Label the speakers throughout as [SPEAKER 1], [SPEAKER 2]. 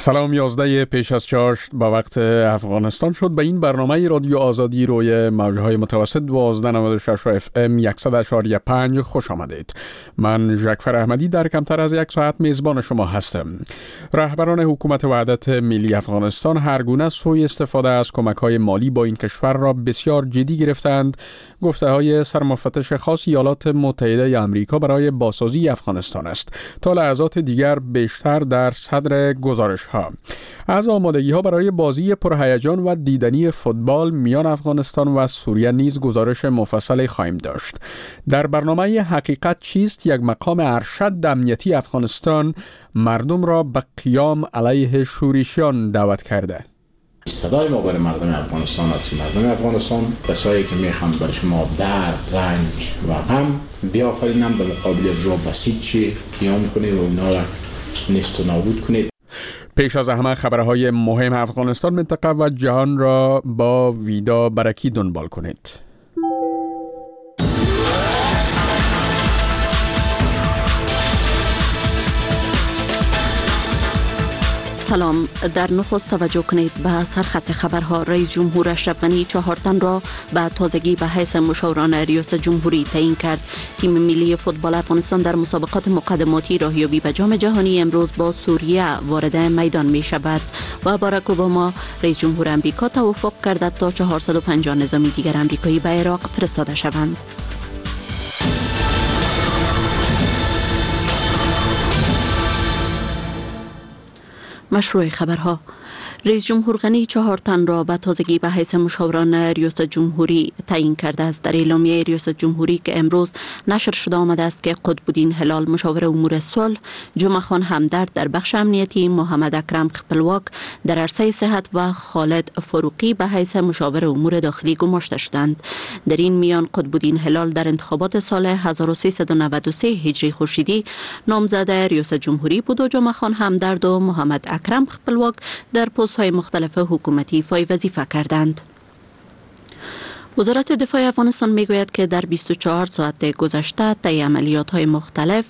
[SPEAKER 1] سلام، 11 پیش از چاشت با وقت افغانستان شد. به این برنامه رادیو آزادی روی موجهای متوسط 1296 و FM 100.5 خوش آمدید. من ژکفر احمدی در کمتر از یک ساعت میزبان شما هستم. رهبران حکومت وحدت ملی افغانستان هر گونه سوء استفاده از کمک‌های مالی با این کشور را بسیار جدی گرفتند. گفته‌های سرمفتش خاص ایالات متحده آمریکا برای بازسازی افغانستان است. تا لحظات دیگر بیشتر در صدر گزارش ها. از آمادگی ها برای بازی پرهیجان و دیدنی فوتبال میان افغانستان و سوریه نیز گزارش مفصلی خواهیم داشت. در برنامه حقیقت چیست یک مقام ارشد امنیتی افغانستان مردم را به قیام علیه شورشیان دعوت کرده.
[SPEAKER 2] صدای ما برای مردم افغانستان است. مردم افغانستان کسایی که میخوان بر شما درد، رنج و غم بیافرینند، در مقابل از بسیج قیام کنید و اینا را نیست و نابود کنید.
[SPEAKER 1] پیش از همه خبرهای مهم افغانستان، منطقه و جهان را با ویدا برکی دنبال کنید.
[SPEAKER 3] سلام. در نخست توجه کنید به سرخط خبرها. رئیس جمهور اشرف غنی 4 تن را به تازگی به حیث مشاوران ریاست جمهوری تعیین کرد. تیم ملی فوتبال افغانستان در مسابقات مقدماتی راهیابی به جام جهانی امروز با سوریه وارد میدان می شود و باراک اوباما رئیس جمهور امریکا توافق کرده تا 450 نظامی دیگر امریکایی به عراق فرستاده شوند. مشروع خبرها. رئیس جمهور غنی 4 تن را به تازگی به حیث مشاوران ریاست جمهوری تعیین کرده است. در اعلامیه ریاست جمهوری که امروز نشر شده آمده است که قطب‌الدین هلال مشاور امور صلح، جمعه خان همدرد در بخش امنیتی، محمد اکرم خپلواک در عرصه صحت و خالد فاروقی به حیث مشاور امور داخلی گماشته شدند. در این میان قطب‌الدین هلال در انتخابات سال 1393 هجری خورشیدی نامزد ریاست جمهوری بود و جمعه خان همدرد و محمد اکرم خپلواک در های مختلف حکومتی فای وظیفه کردند. وزارت دفاع افغانستان میگوید که در 24 ساعت گذشته طی عملیات‌های مختلف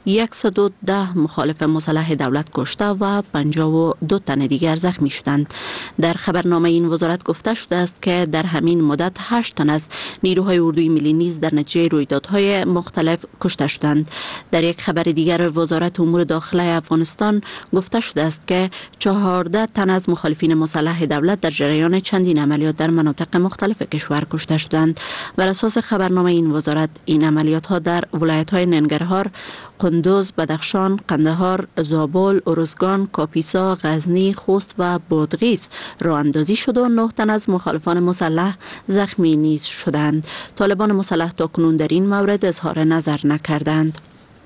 [SPEAKER 3] 110 مخالف مسلح دولت کشته و 52 تن دیگر زخمی شدند. در خبرنامه این وزارت گفته شده است که در همین مدت 8 تن از نیروهای اردوی ملی نیز در نتیجه رویدادهای مختلف کشته شدند. در یک خبر دیگر وزارت امور داخلی افغانستان گفته شده است که 14 تن از مخالفین مسلح دولت در جریان چندین عملیات در مناطق مختلف کشور کشته شدند. بر اساس خبرنامه این وزارت این عملیات ها در ولایت‌های ننگرهار، قندوز، بدخشان، قندهار، زابل، ارزگان، کاپیسا، غزنی، خوست و بادغیس راه اندازی شد و 9 تن از مخالفان مسلح زخمی نیز شدند. طالبان مسلح تاکنون در این مورد اظهار نظر نکردند.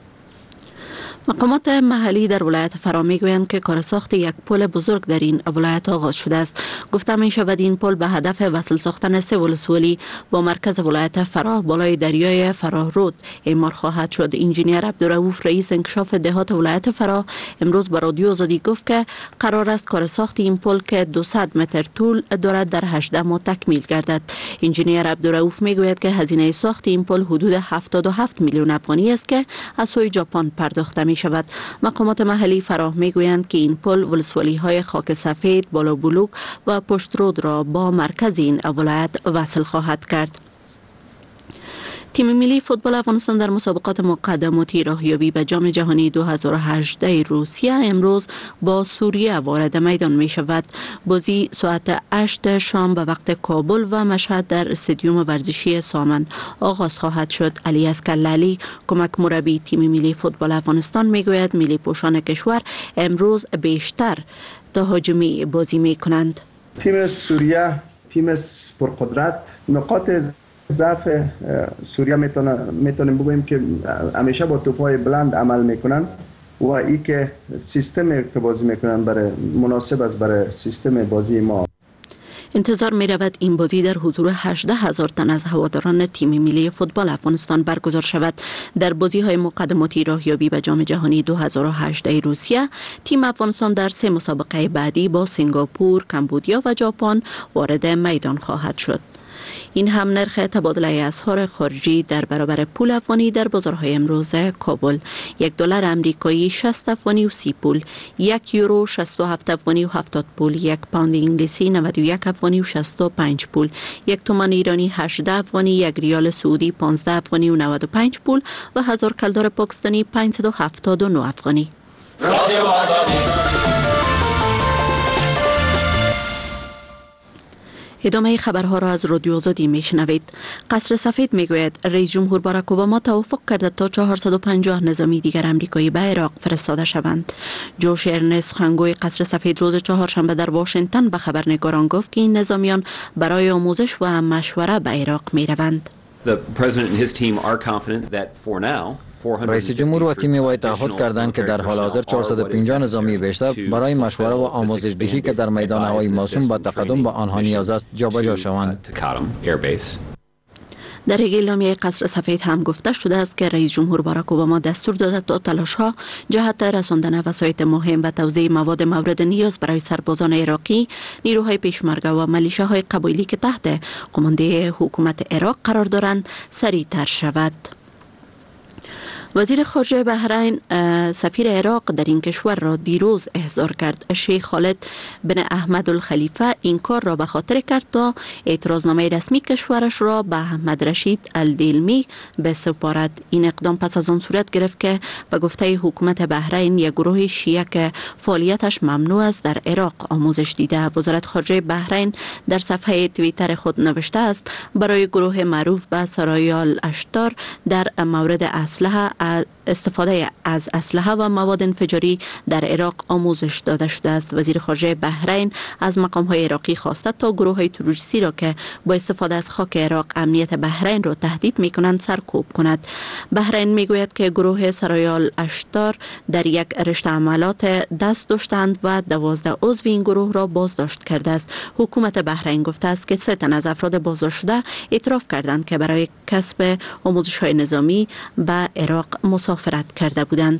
[SPEAKER 3] مقامات محلی در ولایت فرا میگویند که کار ساخت یک پل بزرگ در این ولایت آغاز شده است. گفته می شود این پل به هدف وصل ساختن 3 ولسوالی با مرکز ولایت فرا بالای دریای فرا رود اعمار خواهد شد. انجینیر عبدالرؤوف رئیس انکشاف دهات ولایت فرا امروز به رادیو آزادی گفت که قرار است کار ساخت این پل که 200 متر طول دارد در 18 ماه تکمیل گردد. انجینیر عبدالرؤوف میگوید که هزینه ساخت این پل حدود 77 میلیون افغانی است که از سوی ژاپن پرداخته می شود. مقامات محلی فرا میگویند که این پل ولسوالی های خاک سفید، بالا بلوک و پشت رود را با مرکز این ولایت وصل خواهد کرد. تیم ملی فوتبال افغانستان در مسابقات مقدماتی راهیابی به جام جهانی 2018 روسیه امروز با سوریه وارد میدان می شود. بازی ساعت 8 شام به وقت کابل و مشهد در استادیوم ورزشی سامن آغاز خواهد شد. علی اسکرلالی کمک مربی تیم ملی فوتبال افغانستان می گوید ملی پوشان کشور امروز بیشتر تهاجمی بازی می کنند.
[SPEAKER 4] تیم سوریه تیم پرقدرت، نقاط ضعف سوریه میتونیم بگوییم که همیشه با توپ‌های بلند عمل میکنن و ای که سیستم که بازی میکنن برای مناسب است برای سیستم بازی ما.
[SPEAKER 3] انتظار می رود این بازی در حضور 18,000 تن از هواداران تیم ملی فوتبال افغانستان برگزار شود. در بازی های مقدماتی راهیابی به جام جهانی 2018 روسیه، تیم افغانستان در 3 مسابقه بعدی با سنگاپور، کمبودیا و ژاپن وارد میدان خواهد شد. این هم نرخ تبادله اسعار خارجی در برابر پول افغانی در بازارهای امروز کابل. $1 امریکایی 60 افغانی و 30 پول، 1 یورو 67 افغانی و 70 پول، 1 پوند انگلیسی 91 افغانی و 65 پول، 1 تومان ایرانی 18 افغانی، 1 ریال سعودی 15 افغانی و 95 پول و 1000 کلدار پاکستانی 579 افغانی. ادامه خبرها را از رادیو آزادی میشنوید. قصر سفید میگوید رئیس جمهور باراک اوباما توافق کرده تا 450 نظامی دیگر امریکایی به عراق فرستاده شوند. جوش ارنست سخنگوی قصر سفید روز چهارشنبه در واشنگتن به خبرنگاران گفت که این نظامیان برای آموزش و مشوره به عراق میروند.
[SPEAKER 5] رئیس جمهور و تیم وی تعهد کردند که در حال حاضر 450 نظامی بیشتر برای مشوره و آموزش دهی که در میدان هوایی موسوم به تقدم به آنها نیاز است جابجا شوند.
[SPEAKER 3] در یک اعلامیه قصر سفید هم گفته شده است که رئیس جمهور باراک اوباما دستور داده تا تلاش‌ها جهت رساندن وسایط مهم و توزیع مواد مورد نیاز برای سربازان عراقی، نیروهای پیشمرگه و ملیشه‌های قبایلی که تحت قماندهی حکومت عراق قرار دارند سریع‌تر شود. وزیر خارجه بحرین سفیر عراق در این کشور را دیروز احضار کرد. شیخ خالد بن احمد الخلیفه این کار را به خاطر کرد تا اعتراضنامه رسمی کشورش را به احمد رشید الدیلمی بسپارد. این اقدام پس از آن صورت گرفت که به گفته حکومت بحرین یک گروه شیعه که فعالیتش ممنوع است در عراق آموزش دیده. وزارت خارجه بحرین در صفحه توییتر خود نوشته است برای گروه معروف به سرایال اشتار در مورد استفاده از اسلحه و مواد انفجاری در عراق آموزش داده شده است. وزیر خارجه بحرین از مقام‌های عراقی خواسته تا گروه‌های تروریستی را که با استفاده از خاک عراق امنیت بحرین را تهدید می‌کنند سرکوب کند. بحرین می‌گوید که گروه سرایال اشتار در یک رشته عملیات دست داشتند و 12 عضو این گروه را بازداشت کرده است. حکومت بحرین گفته است که 3 تن از افراد بازداشت شده اعتراف کردند که برای کسب آموزش‌های نظامی به عراق مسافرت کرده بودند.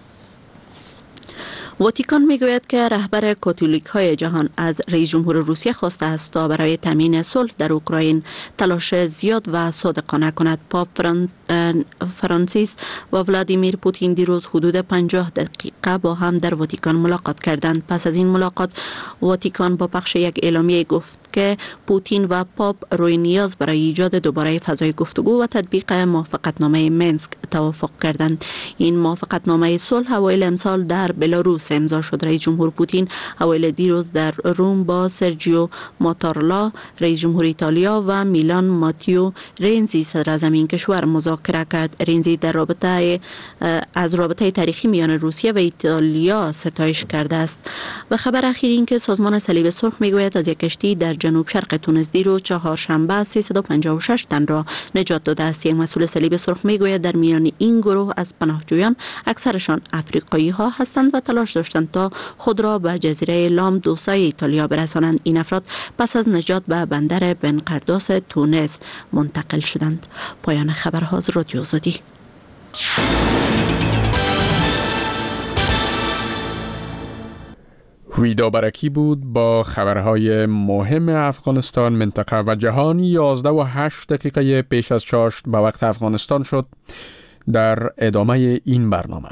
[SPEAKER 3] واتیکان میگوید که رهبر کاتولیک های جهان از رئیس جمهور روسیه خواسته است تا برای تامین صلح در اوکراین تلاش زیاد و صادقانه کند. پاپ فرانسیس و ولادیمیر پوتین دیروز حدود 50 دقیقه با هم در واتیکان ملاقات کردند. پس از این ملاقات واتیکان با پخش یک اعلامیه گفت که پوتین و پاپ روی نیاز برای ایجاد دوباره فضای گفتگو و تطبیق موافقتنامه مینسک توافق کردند. این موافقتنامه صلح اوایل امسال در بلاروس امضا شد. رئیس جمهور پوتین اوایل دیروز در روم با سرجیو ماتارلا رئیس جمهور ایتالیا و میلان ماتیو رنزی صدر اعظم این کشور مذاکره کرد. رنزی در از رابطه تاریخی میان روسیه و ایتالیا ستایش کرده است. و خبر اخیر این که سازمان صلیب سرخ میگوید از یک کشتی در جنوب شرق تونس دیروز چهارشنبه 356 تن را نجات داده است. یک مسئول صلیب سرخ میگوید در میان این گروه از پناهجویان اکثرشان افریقایی ها هستند و تلاش داشتند تا خود را به جزیره لامپدوسا ایتالیا برسانند. این افراد پس از نجات به بندر بن قرداس تونس منتقل شدند. پایان خبرها از رادیو آزادی.
[SPEAKER 1] ویدا برکی بود با خبرهای مهم افغانستان، منطقه و جهان. 11:08 پیش از چاشت به وقت افغانستان شد. در ادامه این برنامه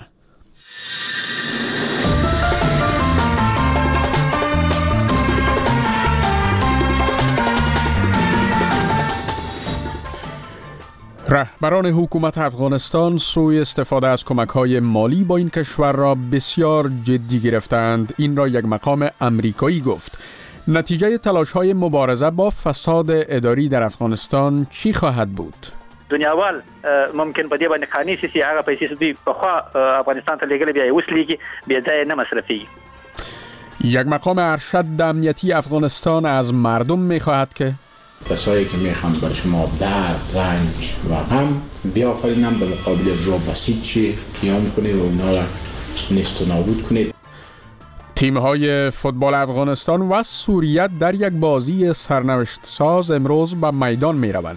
[SPEAKER 1] رهبران حکومت افغانستان سوی استفاده از کمک‌های مالی با این کشور را بسیار جدی گرفتند. این را یک مقام امریکایی گفت. نتیجه تلاش‌های مبارزه با فساد اداری در افغانستان چی خواهد بود؟
[SPEAKER 6] دنیا اول ممکن په دې باندې قانوني سي هغه پیسې چې دوی په خوا افغانستان ته لګل بیا اوس لګي بیا ځای نه مصرفي.
[SPEAKER 1] یک مقام ارشد امنیتی افغانستان از مردم می‌خواهد که
[SPEAKER 2] کسایی که میخوان بر شما درد، رنج و غم بیافرینند در مقابل راه بسیط چی قیام کنید و اونا را نیست و نابود کنید.
[SPEAKER 1] تیم‌های فوتبال افغانستان و سوریه در یک بازی سرنوشت ساز امروز به میدان می‌روند.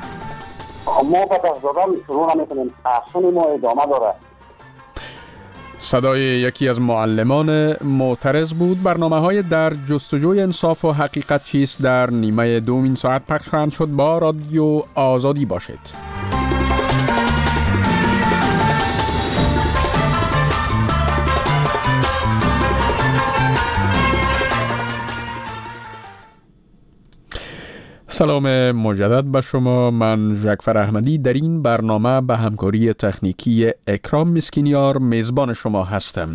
[SPEAKER 7] ما با دست دادن شروع نمی‌کنیم. احسن ما ادامه داره.
[SPEAKER 1] صدای یکی از معلمان معترض بود. برنامه‌های در جستجوی انصاف و حقیقت چیست در نیمه دومین ساعت پخش خواهند شد. با رادیو آزادی باشید. سلام مجدد به شما. من جعفر احمدی در این برنامه به همکاری تکنیکی اکرام مسکینیار میزبان شما هستم.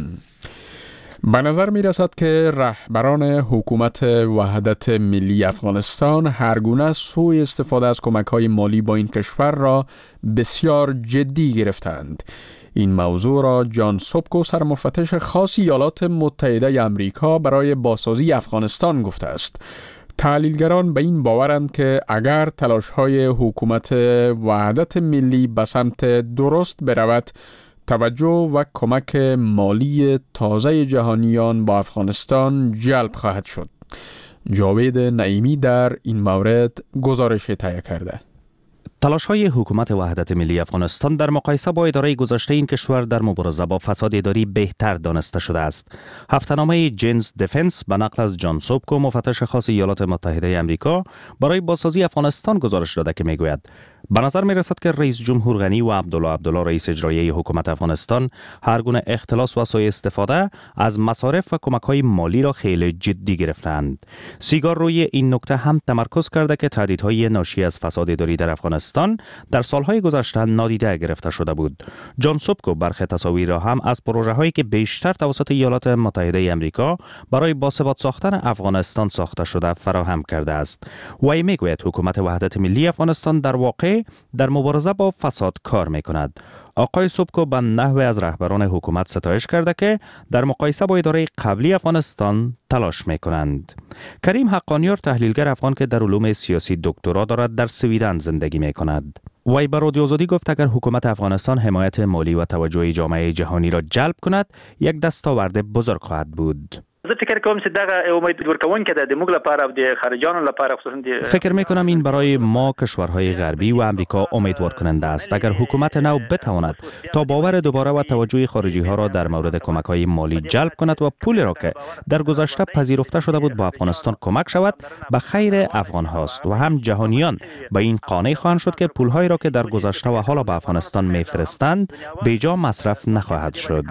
[SPEAKER 1] به نظر می رسد که رهبران حکومت وحدت ملی افغانستان هر گونه سوء استفاده از کمک‌های مالی با این کشور را بسیار جدی گرفتند. این موضوع را جان سوبکو، سرمفتش خاص ایالات متحده آمریکا برای بازسازی افغانستان گفته است. تحلیلگران به این باورند که اگر تلاش‌های حکومت وحدت ملی به سمت درست برود، توجه و کمک مالی تازه جهانیان با افغانستان جلب خواهد شد. جاوید نعیمی در این مورد گزارش تهیه کرده.
[SPEAKER 7] تلاش‌های حکومت وحدت ملی افغانستان در مقایسه با اداره گذشته این کشور در مبارزه با فساد اداری بهتر دانسته شده است. هفته‌نامه جینز دفنس به نقل از جان سوبکو، مفتش خاص ایالات متحده آمریکا برای بازسازی افغانستان گزارش داده که میگوید به نظر می رسد که رئیس جمهور غنی و عبدالله رئیس اجرایی حکومت افغانستان هر گونه اختلاس و سوء استفاده از مصارف و کمک‌های مالی را خیلی جدی گرفتند. سیگار روی این نکته هم تمرکز کرده که تهدیدهای ناشی از فساد اداری در افغانستان در سالهای گذشته نادیده گرفته شده بود. جان سوبکو برخی تصاویر را هم از پروژه‌هایی که بیشتر توسط ایالات متحده آمریکا برای باثبات ساختن افغانستان ساخته شده فراهم کرده است. و میگوید حکومت وحدت ملی افغانستان در واقع در مبارزه با فساد کار می کند. آقای سوبکو به نحوی از رهبران حکومت ستایش کرده که در مقایسه با اداره قبلی افغانستان تلاش می کنند. کریم حقانیار، تحلیلگر افغان که در علوم سیاسی دکترا دارد، در سویدن زندگی می کند. وی به رادیو آزادی گفت اگر حکومت افغانستان حمایت مالی و توجه جامعه جهانی را جلب کند، یک دستاورد بزرگ خواهد بود.
[SPEAKER 6] زه فکر کوم چې دغه امید ورکوونکې ده د موږ لپاره او د خارجانو لپاره، خصوصا
[SPEAKER 7] فکر میکنم این برای ما کشورهای غربی و امریکا امیدوار کننده است. اگر حکومت نو بتواند تا باور دوباره و توجه خارجی ها را در مورد کمک های مالی جلب کند و پول را که در گذشته پذیرفته شده بود با افغانستان کمک شود، به خیر افغان هاست و هم جهانیان به این قانع خواهند شد که پول هایی را که در گذشته و حالا به افغانستان میفرستند بیجا مصرف نخواهد شد.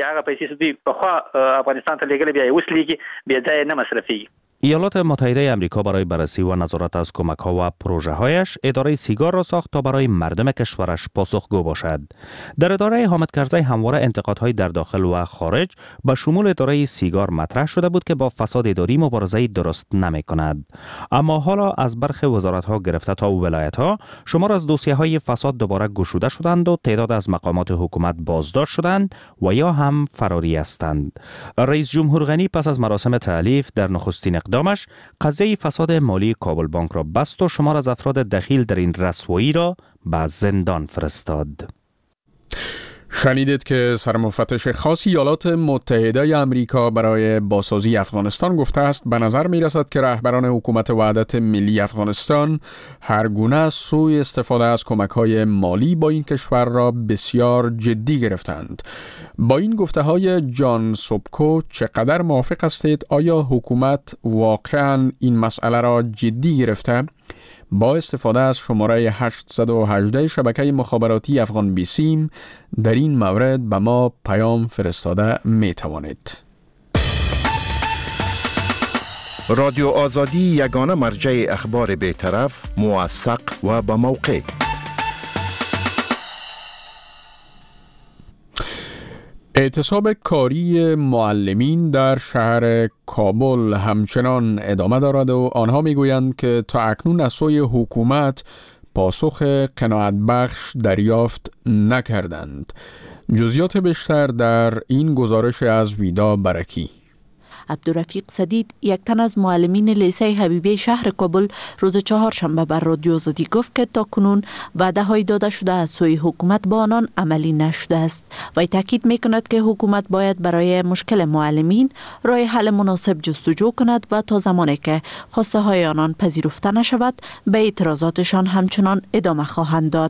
[SPEAKER 7] ایالات متحده آمریکا برای بررسی و نظارت از کمک‌ها و پروژه‌هایش اداره سیگار را ساخت تا برای مردم کشورش پاسخگو باشد. در اداره حامد کرزی همواره انتقادهای در داخل و خارج به شمول اداره سیگار مطرح شده بود که با فساد اداری مبارزه درست نمی‌کند. اما حالا از برخی وزارت‌ها گرفته تا ولایت‌ها شمار از دوسیه‌های فساد دوباره گشوده شدند و تعداد از مقامات حکومت بازداشت شدند و یا هم فراری هستند. رئیس جمهور غنی پس از مراسم تألیف در نخستین اقدامش قضیه فساد مالی کابل بانک را بست و شمار از افراد دخیل در این رسوایی را به زندان فرستاد.
[SPEAKER 1] شنیدید که سرمفتش خاص ایالات متحده آمریکا برای بازسازی افغانستان گفته است به نظر می رسد که رهبران حکومت وحدت ملی افغانستان هر گونه سوء استفاده از کمک‌های مالی با این کشور را بسیار جدی گرفتند. با این گفته های جان سوبکو چقدر موافق هستید؟ آیا حکومت واقعاً این مسئله را جدی گرفته؟ با استفاده از شماره 818 شبکه مخابراتی افغان بیسیم در این مورد به ما پیام فرستاده می توانید.
[SPEAKER 8] رادیو آزادی یگانه مرجع اخبار بی‌طرف، موثق و با موقع.
[SPEAKER 1] اعتصاب کاری معلمین در شهر کابل همچنان ادامه دارد و آنها میگویند که تا اکنون از سوی حکومت پاسخ قناعت بخش دریافت نکردند. جزئیات بیشتر در این گزارش از ویدا برکی.
[SPEAKER 3] عبدالرفیق سدید، یک تن از معلمین لیسه حبیبی شهر کابل، روز چهارشنبه بر رادیو آزادی گفت که تا کنون وعده های داده شده از سوی حکومت با آنان عملی نشده است. وی تاکید میکند که حکومت باید برای مشکل معلمین راه حل مناسب جستجو کند و تا زمانی که خواسته های آنان پذیرفته نشود به اعتراضاتشان همچنان ادامه خواهند داد.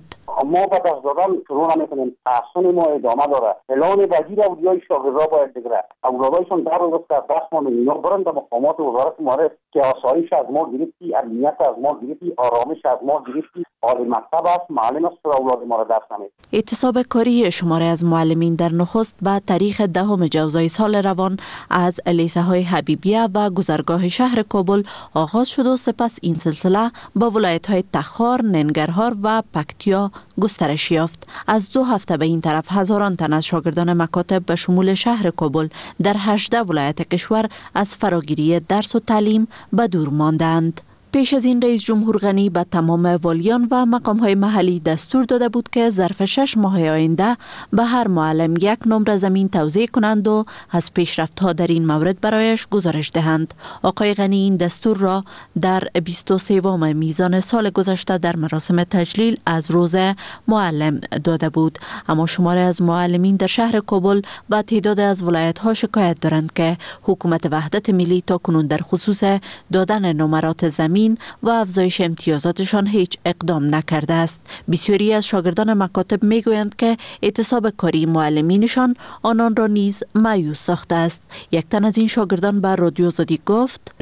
[SPEAKER 9] ما به دست دادن شروع نمی‌کنیم. تحصیل ما ادامه داره. اعلان وزیر اولیای شاگردان باید بگیره. اولادایشون در روز که دست ما اینا برند مقامات وزارت معارف که آسایش از ما گرفتی، امنیت از ما گرفتی، آرامش از ما گرفتی، عالی مکتب است، معلم است که اولاد ما را دست نمید.
[SPEAKER 3] اعتصاب کاری شماره از معلمین در نخست بعد تاریخ 10 جوزای سال روان از لیسه های حبیبیه و گذرگاه شهر کابل آغاز شد و سپس این سلسله با ولایت های تخار، ننگرهار و پکتیا گسترش یافت. از 2 هفته به این طرف هزاران تن از شاگردان مکاتب به شمول شهر کابل در 18 ولایت کشور از فراگیری درس و تعلیم به دور ماندند. پیش از این رئیس جمهور غنی به تمام والیان و مقام‌های محلی دستور داده بود که ظرف 6 ماه آینده به هر معلم 1 نمره زمین توزیع کنند و از پیشرفت‌ها در این مورد برایش گزارش دهند. آقای غنی این دستور را در 23 میزان سال گذشته در مراسم تجلیل از روز معلم داده بود. اما شماره از معلمین در شهر کابل و تعداد از ولایت‌ها شکایت دارند که حکومت وحدت ملی تاکنون در خصوص دادن نمرات زمین و افزایش امتیازاتشان هیچ اقدام نکرده است. بسیاری از شاگردان مکاتب میگویند که اعتصاب کاری معلمینشان آنان را نیز مایوس ساخته است. یک تن از این شاگردان به رادیو آزادی گفت: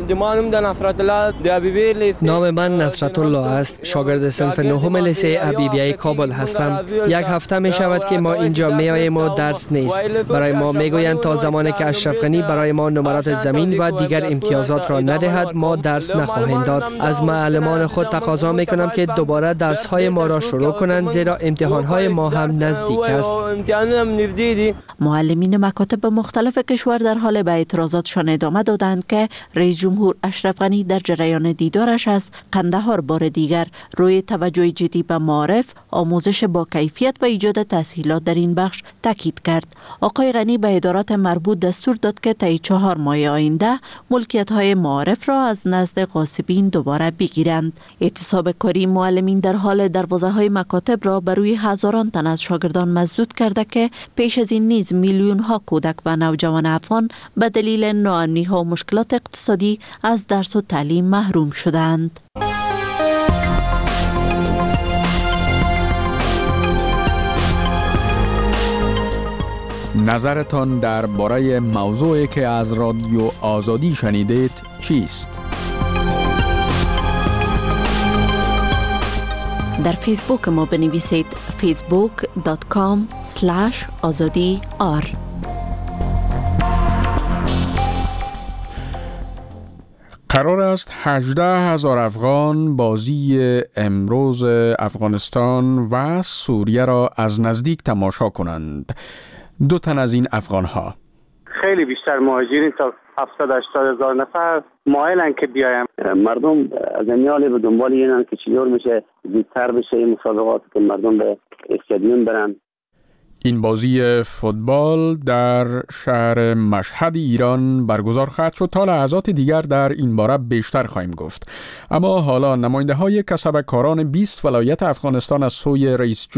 [SPEAKER 10] نام من نصرت الله است. شاگرد صنف 9 لیسه حبیبیه کابل هستم. 1 هفته می شود که ما اینجا می آییم و درس نیست. برای ما میگویند تا زمانی که اشرف غنی برای ما نمرات زمین و دیگر امتیازات را ندهد ما درس نخواهیم داد. از معلمان خود تقاضا میکنم که دوباره درس های ما را شروع کنند، زیرا امتحان های ما هم نزدیک است.
[SPEAKER 3] معلمین مکاتب مختلف کشور در حال به اعتراضاتشان ادامه دادند که رئیس جمهور اشرف غنی در جریان دیدارش از قندهار بار دیگر روی توجه جدی به معارف، آموزش با کیفیت و ایجاد تسهیلات در این بخش تاکید کرد. آقای غنی به ادارات مربوط دستور داد که طی 4 ماه آینده ملکیت های معارف را از نزد غاصبین دوباره بگیرند. اعتصاب کاری معلمین در حال دروازه های مکاتب را بر روی هزاران تن از شاگردان مسدود کرده که پیش از این نیز میلیون ها کودک و نوجوان افغان به دلیل ناامنی ها و مشکلات اقتصادی از درس و تعلیم محروم شدند.
[SPEAKER 1] نظرتان درباره موضوعی که از رادیو آزادی شنیدید چیست؟
[SPEAKER 3] در فیسبوک ما بنویسید facebook.com/azadi.r.
[SPEAKER 1] قرار است 18,000 افغان بازی امروز افغانستان و سوریه را از نزدیک تماشا کنند. 2 تن از این افغان‌ها
[SPEAKER 9] خیلی بیشتر مهاجرین تا 70-80 هزار نفر مایلن که بیایم. مردم از امیال به دنبال اینن که چطور میشه زودتر بشه این مسابقات که مردم به استادیوم برن.
[SPEAKER 1] این بازی فوتبال در شهر مشهد ایران برگزار خواهد شد. تا لحظات دیگر در این باره بیشتر خواهیم گفت. اما حالا نماینده های کسبکاران 20 ولایت افغانستان از سوی رئیس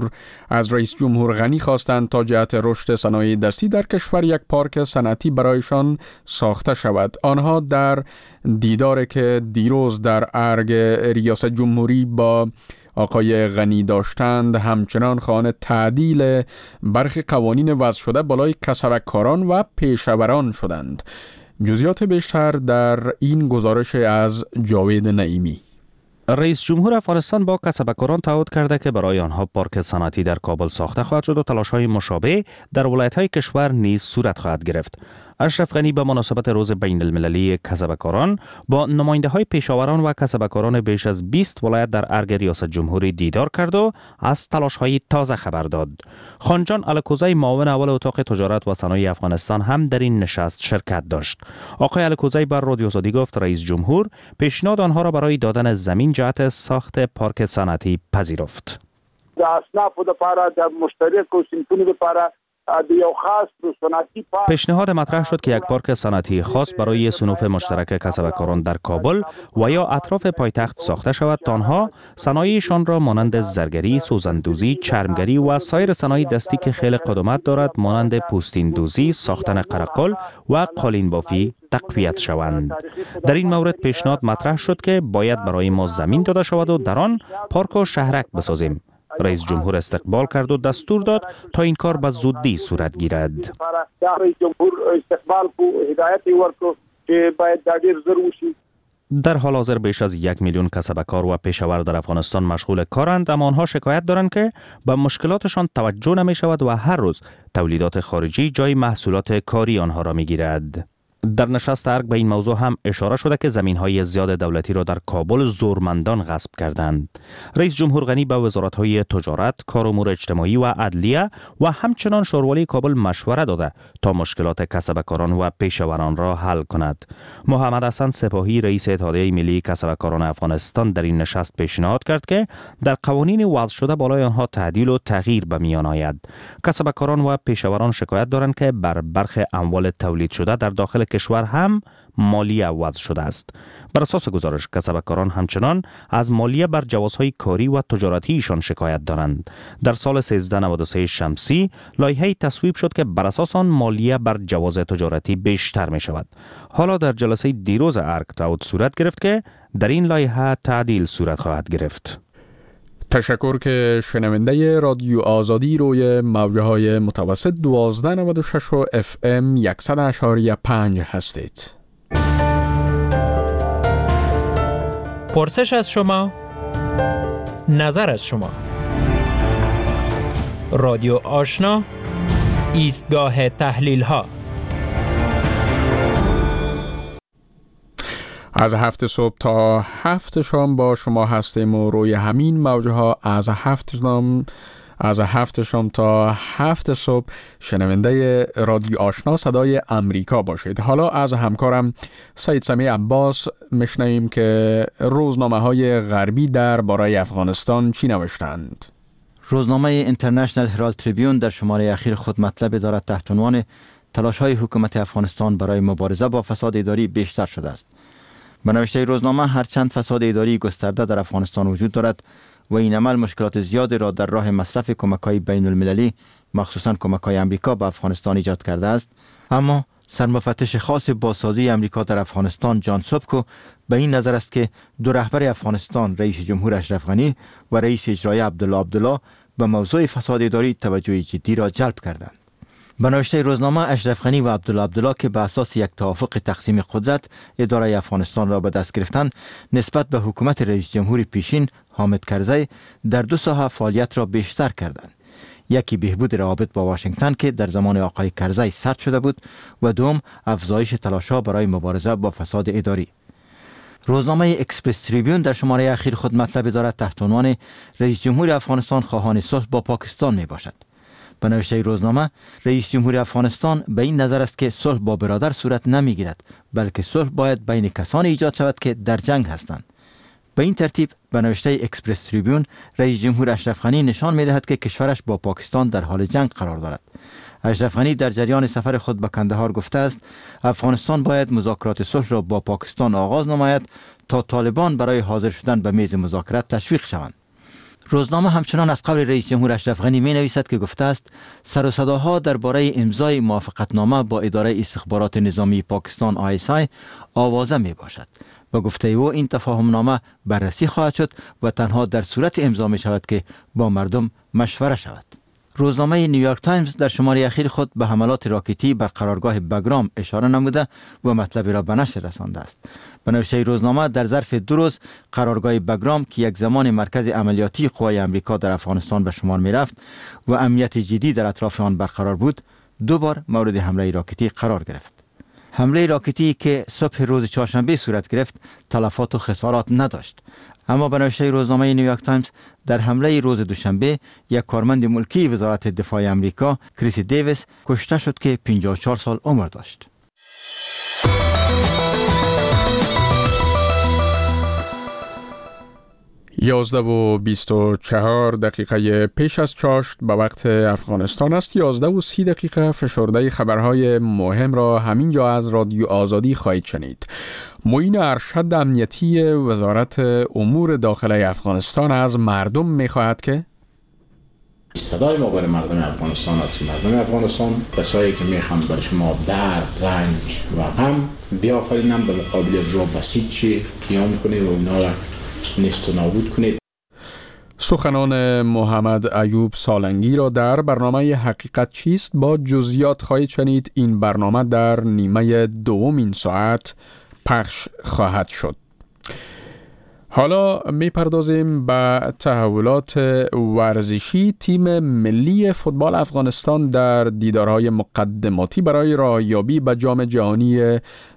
[SPEAKER 1] جمهور غنی خواستند تا جهت رشد صنایع دستی در کشور یک پارک صنعتی برایشان ساخته شود. آنها در دیداری که دیروز در ارگ ریاست جمهوری با آقای غنی داشتند همچنان خواهان تعدیل برخی قوانین وضع شده بالای کسبکاران و پیشوران شدند. جزئیات بیشتر در این گزارش از جاوید نعیمی.
[SPEAKER 7] رئیس جمهور افغانستان با کسبکاران تعهد کرده که برای آنها پارک صنعتی در کابل ساخته خواهد شد و تلاش‌های مشابه در ولایت‌های کشور نیز صورت خواهد گرفت. اشرف غنی به مناسبت روز بین المللی کسبکاران با نماینده‌های پیشاوران و کسبکاران بیش از 20 ولایت در ارگ ریاست جمهوری دیدار کرد و از تلاش‌های تازه خبر داد. خانجان الکوزی معاون اول اتاق تجارت و صنایع افغانستان هم در این نشست شرکت داشت. آقای الکوزی بر رادیو آزادی گفت رئیس جمهور پیشنهاد آنها را برای دادن زمین جهت ساخت پارک صنعتی پذیرفت.
[SPEAKER 9] د اصناف لپاره د مشترک و صنفونو لپاره یو خاص صنعتی
[SPEAKER 7] پیشنهاد مطرح شد که یک پارک صنعتی خاص برای صنوف مشترک کسبکاران در کابل و یا اطراف پایتخت ساخته شود تا آنها صنایعشان را مانند زرگری، سوزندوزی، چرمگری و سایر صنایع دستی که خیلی قدمت دارد مانند پوستین دوزی، ساختن قرقل و قالین بافی تقویت شوند. در این مورد پیشنهاد مطرح شد که باید برای ما زمین داده شود و در آن پارک و شهرک بسازیم. رئیس جمهور استقبال کرد و دستور داد تا این کار به زودی صورت گیرد.
[SPEAKER 11] رئیس جمهور استقبال کو هدایت ورکو که باید دیر ضرور شي.
[SPEAKER 7] در حال حاضر بیش از 1 میلیون کسبکار و پیشور در افغانستان مشغول کارند، اما آنها شکایت دارند که به مشکلاتشان توجه نمی شود و هر روز تولیدات خارجی جای محصولات کاری آنها را می گیرد. در نشست ارگ به این موضوع هم اشاره شده که زمین‌های زیاد دولتی را در کابل زورمندان غصب کردند. رئیس جمهور غنی به وزارت‌های تجارت، کار امور اجتماعی و عدلیه و همچنان شوروالی کابل مشوره داده تا مشکلات کسبکاران و پیشوران را حل کند. محمد حسن سپاهی رئیس اتحادیه ملی کسبکاران افغانستان در این نشست پیشنهاد کرد که در قوانین وضع شده بالای آنها تعدیل و تغییر به میان آید. کسبکاران و پیشوران شکایت دارند که بر برخی اموال تولید شده در داخل کشور هم مالیه وضع شده است. بر اساس گزارش کسبکاران همچنان از مالیه بر جوازهای کاری و تجارتی ایشان شکایت دارند. در سال 1393 شمسی لایحه‌ای تصویب شد که بر اساس آن مالیه بر جواز تجارتی بیشتر می شود. حالا در جلسه دیروز ارگ تعهد صورت گرفت که در این لایحه تعدیل صورت خواهد گرفت.
[SPEAKER 1] تشکر که شنونده رادیو آزادی روی موجهای متوسط 1296 و FM 100.5 هستید.
[SPEAKER 12] پرسش از شما، نظر از شما. رادیو آشنا، ایستگاه تحلیل ها.
[SPEAKER 1] از 7 صبح تا 7 شام با شما هستیم و روی همین موجه ها از 7 شام تا 7 صبح شنونده رادیو آشنا صدای امریکا باشید. حالا از همکارم سید سمیع عباس میشنویم که روزنامه های غربی در باره افغانستان چی نوشتند.
[SPEAKER 5] روزنامه اینترنشنال هرالد تریبیون در شماره اخیر خود مطلب دارد تحت عنوان تلاش‌های حکومت افغانستان برای مبارزه با فساد اداری بیشتر شده است. به نوشته روزنامه هرچند فساد اداری گسترده در افغانستان وجود دارد و این عمل مشکلات زیادی را در راه مصرف کمک‌های بین المللی مخصوصاً کمک‌های آمریکا به افغانستان ایجاد کرده است، اما سرمفتش خاص بازسازی آمریکا در افغانستان جان سوبکو به این نظر است که دو رهبر افغانستان رئیس جمهور اشرف غنی و رئیس اجرایی عبدالله به موضوع فساد اداری توجه جدی را جلب کردند. به نوشته روزنامه اشرف غنی و عبدالله که به اساس یک توافق تقسیم قدرت اداره افغانستان را به دست گرفتند، نسبت به حکومت رئیس جمهور پیشین حامد کرزی در دو ساحه فعالیت را بیشتر کردند. یکی بهبود روابط با واشنگتن که در زمان آقای کرزی سرد شده بود و دوم افزایش تلاش‌ها برای مبارزه با فساد اداری. روزنامه اکسپرس تریبیون در شماره اخیر خود مطلب دارد تحت عنوان رئیس جمهور افغانستان خواهان صلح با پاکستان می باشد. به نوشته روزنامه رئیس جمهور افغانستان به این نظر است که صلح با برادر صورت نمی گیرد، بلکه صلح باید بین کسانی ایجاد شود که در جنگ هستند. به این ترتیب به نوشته اکسپرس تریبیون رئیس جمهور اشرف غنی نشان می دهد که کشورش با پاکستان در حال جنگ قرار دارد. اشرف غنی در جریان سفر خود به کندهار گفته است افغانستان باید مذاکرات صلح را با پاکستان آغاز نماید تا طالبان برای حاضر شدن به میز مذاکرات تشویق شوند. روزنامه همچنان از قول رئیس جمهور اشرف غنی می نویسد که گفته است سر و صداها درباره امضای موافقتنامه با اداره استخبارات نظامی پاکستان ISI آوازه می باشد. با گفته او این تفاهم نامه بررسی خواهد شد و تنها در صورت امضا می شود که با مردم مشوره شود. روزنامه نیویورک تایمز در شماره اخیر خود به حملات راکتی بر قرارگاه بگرام اشاره نموده و مطلب را به نشر رسانده است. به نوشته روزنامه در ظرف 2 روز قرارگاه بگرام که یک زمان مرکز عملیاتی قوای آمریکا در افغانستان به شمار می رفت و امنیت جدی در اطراف آن برقرار بود، 2 بار مورد حمله راکتی قرار گرفت. حمله راکتی که صبح روز چهارشنبه صورت گرفت تلفات و خسارات نداشت، اما به نوشته روزنامه نیویورک تایمز در حمله روز دوشنبه یک کارمند ملکی وزارت دفاع آمریکا کریس دیویس کشته شد که 54 سال عمر داشت.
[SPEAKER 1] 11:24 پیش از چاشت به وقت افغانستان است. 11:30 فشرده خبرهای مهم را همینجا از رادیو آزادی خواهید شنید. معین ارشد امنیتی وزارت امور داخلی افغانستان از مردم می‌خواهد که
[SPEAKER 2] صدای ما برای مردم افغانستان است. مردم افغانستان کسایی که میخوان برای شما درد، رنج و غم بیافرینند در مقابل راه بسیج قیام کنید و اونا را نیست و نابود کنید.
[SPEAKER 1] سخنان محمد ایوب سالنگی را در برنامه حقیقت چیست با جزئیات خواهید شنید. این برنامه در نیمه دوم این ساعت پخش خواهد شد. حالا میپردازیم به تحولات ورزشی. تیم ملی فوتبال افغانستان در دیدارهای مقدماتی برای راهیابی به جام جهانی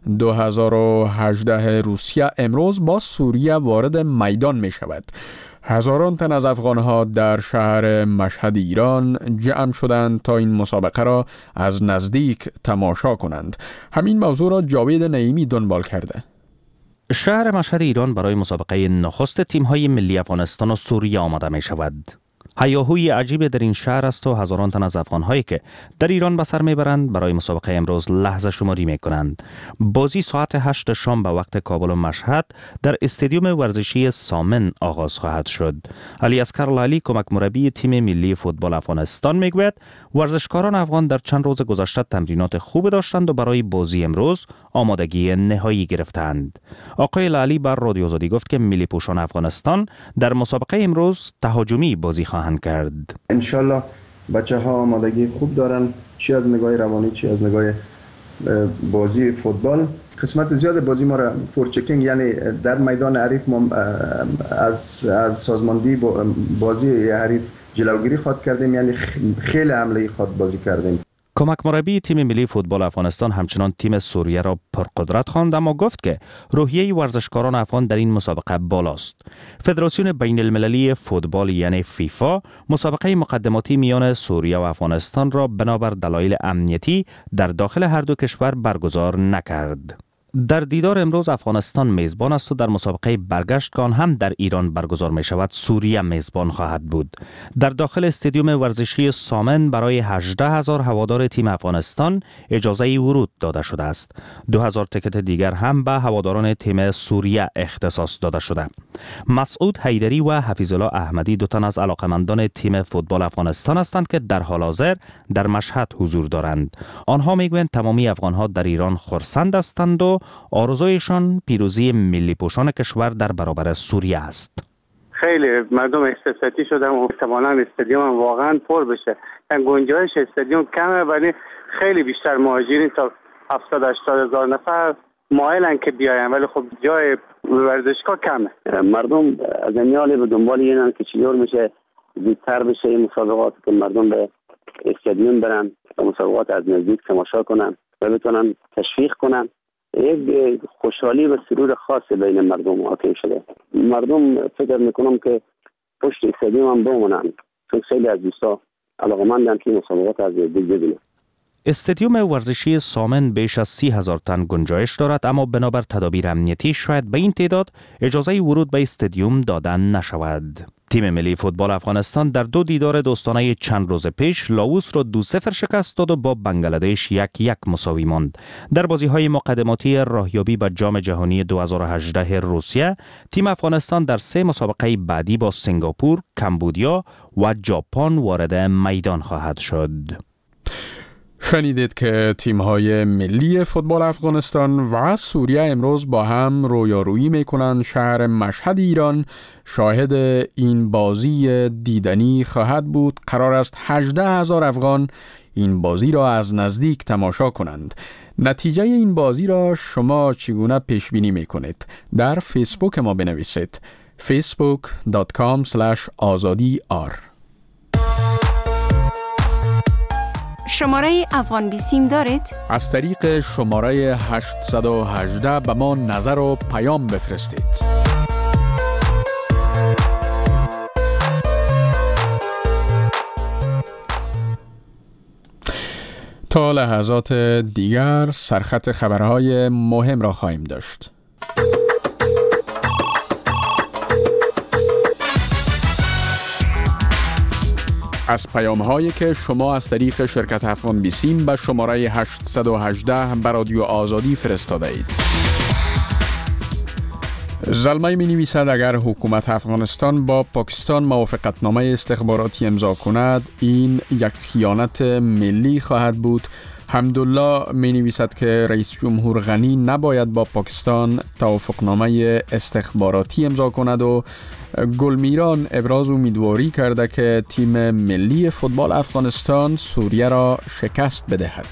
[SPEAKER 1] 2018 روسیه امروز با سوریه وارد میدان می شود. هزاران تن از افغانها در شهر مشهد ایران جمع شدند تا این مسابقه را از نزدیک تماشا کنند. همین موضوع را جاوید نعیمی دنبال کرده.
[SPEAKER 7] شهر مشهد ایران برای مسابقه نخست تیم‌های ملی افغانستان و سوریه آماده می شود. هیاهوی عجیب در این شهر است و هزاران تن از افغان‌هایی که در ایران به سر میبرند برای مسابقه امروز لحظه شماری میکنند. بازی ساعت 8 شام به وقت کابل و مشهد در استادیوم ورزشی سامن آغاز خواهد شد. علی اصغر لالی کمک مربی تیم ملی فوتبال افغانستان میگوید ورزشکاران افغان در چند روز گذشته تمرینات خوب داشتند و برای بازی امروز آمادگی نهایی گرفتند. آقای لالی بر رادیو آزادی گفت که ملی پوشان افغانستان در مسابقه امروز تهاجمی بازی خواهند کرد.
[SPEAKER 4] انشالله بچه ها آمادگی خوب دارن، چی از نگاه روانی چی از نگاه بازی فوتبال. قسمت زیاد بازی ما را فورچکینگ یعنی در میدان حریف ما از سازماندهی بازی حریف جلوگیری خواد کردیم، یعنی خیلی حمله خواد بازی کردیم.
[SPEAKER 7] کمک مربی تیم ملی فوتبال افغانستان همچنان تیم سوریه را پرقدرت خواند، اما گفت که روحیه ورزشکاران افغان در این مسابقه بالاست. فدراسیون بین المللی فوتبال یعنی فیفا مسابقه مقدماتی میان سوریه و افغانستان را بنابر دلایل امنیتی در داخل هر دو کشور برگزار نکرد. در دیدار امروز افغانستان میزبان است و در مسابقه برگشت که آن هم در ایران برگزار می شود سوریه میزبان خواهد بود. در داخل استادیوم ورزشی سامن برای 18,000 هوادار تیم افغانستان اجازه ورود داده شده است. 2,000 تکت دیگر هم به هواداران تیم سوریه اختصاص داده شده. مسعود حیدری و حفیظالله احمدی دو تن از علاقمندان تیم فوتبال افغانستان هستند که در حال حاضر در مشهد حضور دارند. آنها میگویند تمامی افغانها در ایران خرسند هستند و آرزویشان پیروزی ملی پوشان کشور در برابر سوریه است.
[SPEAKER 13] خیلی مردم احساساتی شدن و احتمالاً استادیوم واقعا پر بشه. گنجایش استادیوم کمه ولی خیلی بیشتر مهاجرین تا 70-80 هزار نفر مایلن که بیاین، ولی خب جای ورزشگاه کمه.
[SPEAKER 9] مردم از امیال به دنبال اینن که چطور میشه زودتر بشه این مسابقات که مردم به استادیوم برن و مسابقات از نزدیک تماشا کنن و بتونن تشویق کنن. یک خوشحالی و سرور خاص بین مردم حاکم شده. مردم فکر میکنم که پشت استادیوم هم بمونن، چون خیلی از دوستا علاقه‌مندن که مسابقات از نزدیک ببینن.
[SPEAKER 7] استادیوم ورزشی سامن بیش از 30,000 تن گنجایش دارد، اما بنابر تدابیر امنیتی شاید به این تعداد اجازه ورود به استادیوم داده نشود. تیم ملی فوتبال افغانستان در دو دیدار دوستانه چند روز پیش لاوس را 2-0 شکست داد و با بنگلادش 1-1 مساوی ماند. در بازی‌های مقدماتی راهیابی به جام جهانی 2018 روسیه، تیم افغانستان در 3 مسابقه بعدی با سنگاپور، کمبودیا و ژاپن وارد میدان خواهد شد.
[SPEAKER 1] شنیدید که تیم‌های ملی فوتبال افغانستان و سوریه امروز با هم رویارویی می‌کنند. شهر مشهد ایران شاهد این بازی دیدنی خواهد بود. قرار است 18,000 افغان این بازی را از نزدیک تماشا کنند. نتیجه این بازی را شما چگونه پیش بینی می‌کنید؟ در فیسبوک ما بنویسید facebook.com/azadi.ar.
[SPEAKER 14] شماره افغان بیسیم دارید؟
[SPEAKER 1] از طریق شماره 818 به ما نظر و پیام بفرستید. تا لحظات دیگر سرخط خبرهای مهم را خواهیم داشت. از پیام‌هایی که شما از طریق شرکت افغان بیسیم به شماره 818 به رادیو آزادی فرستاده اید. زلمه می نویسد اگر حکومت افغانستان با پاکستان موافقتنامه استخباراتی امضا کند، این یک خیانت ملی خواهد بود. حمدالله می نویسد که رئیس جمهور غنی نباید با پاکستان توافقنامه استخباراتی امضا کند و گلمیران ابراز امیدواری کرده که تیم ملی فوتبال افغانستان سوریه را شکست بدهد.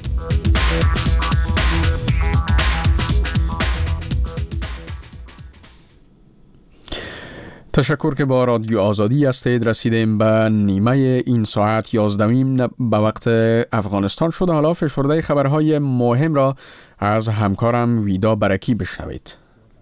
[SPEAKER 1] تشکر که با رادیو آزادی هستید. رسیدیم به نیمه این ساعت 11 به وقت افغانستان شده. حالا فشرده خبرهای مهم را از همکارم ویدا برکی بشنوید.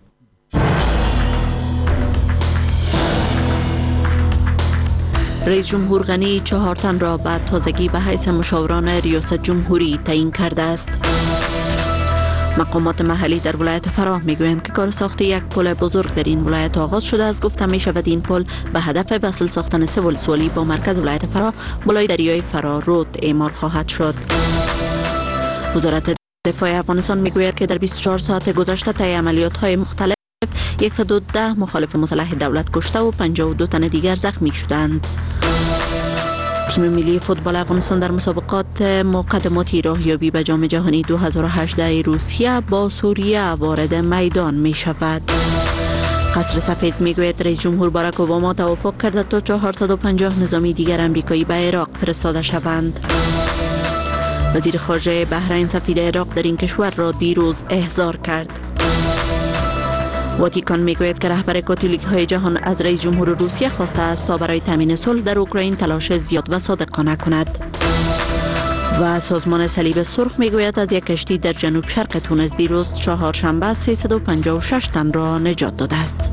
[SPEAKER 3] رئیس جمهور غنی 4 تن را به تازگی به حیث مشاوران ریاست جمهوری تعیین کرده است. مقامات محلی در ولایت فراه میگویند که کار ساخت یک پل بزرگ در این ولایت آغاز شده است. گفته می شود این پل به هدف وصل ساختن سه ولسوالی با مرکز ولایت فراه بالای دریای فراه رود اعمال خواهد شد. وزارت دفاع افغانستان میگوید که در 24 ساعت گذشته طی عملیات‌های مختلف 110 مخالف مسلح دولت کشته و 52 تن دیگر زخمی شدند. تیم ملی فوتبال افغانستان در مسابقات مقدماتی راهیابی به جام جهانی 2018 روسیه با سوریه وارد میدان می شود. قصر سفید می گوید رئیس جمهور باراک اوباما توافق کرده تا 450 نظامی دیگر امریکایی به عراق فرستاده شوند. وزیر خارجه بحرین سفیر عراق در این کشور را دیروز احضار کرد. واتیکان میگوید که رهبر کاتولیک های جهان از رئیس جمهور روسیه خواسته است تا برای تامین صلح در اوکراین تلاش زیاد و صادقانه کند. و سازمان صلیب سرخ میگوید از یک کشتی در جنوب شرق تونس دیروز چهارشنبه 356 تن را نجات داده است.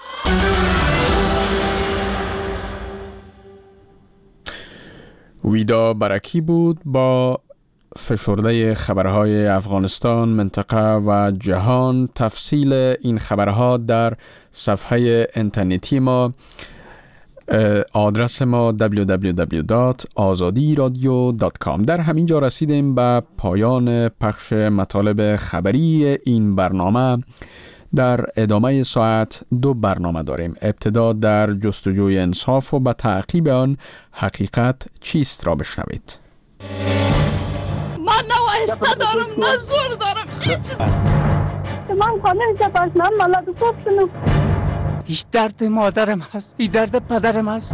[SPEAKER 1] ویدا برکی بود با فشرده خبرهای افغانستان، منطقه و جهان. تفصیل این خبرها در صفحه اینترنتی ما، آدرس ما www.azadiradio.com. در همین جا رسیدیم به پایان پخش مطالب خبری این برنامه. در ادامه ساعت 2 برنامه داریم. ابتدا در جستجوی انصاف و به تعقیب آن حقیقت چیست را بشنوید.
[SPEAKER 14] من نه وایسته دارم نه زور دارم هیچ. من خانه جباش من ملاد خوب شنو.
[SPEAKER 15] هیچ درد مادرم هست، هیچ درد پدرم هست.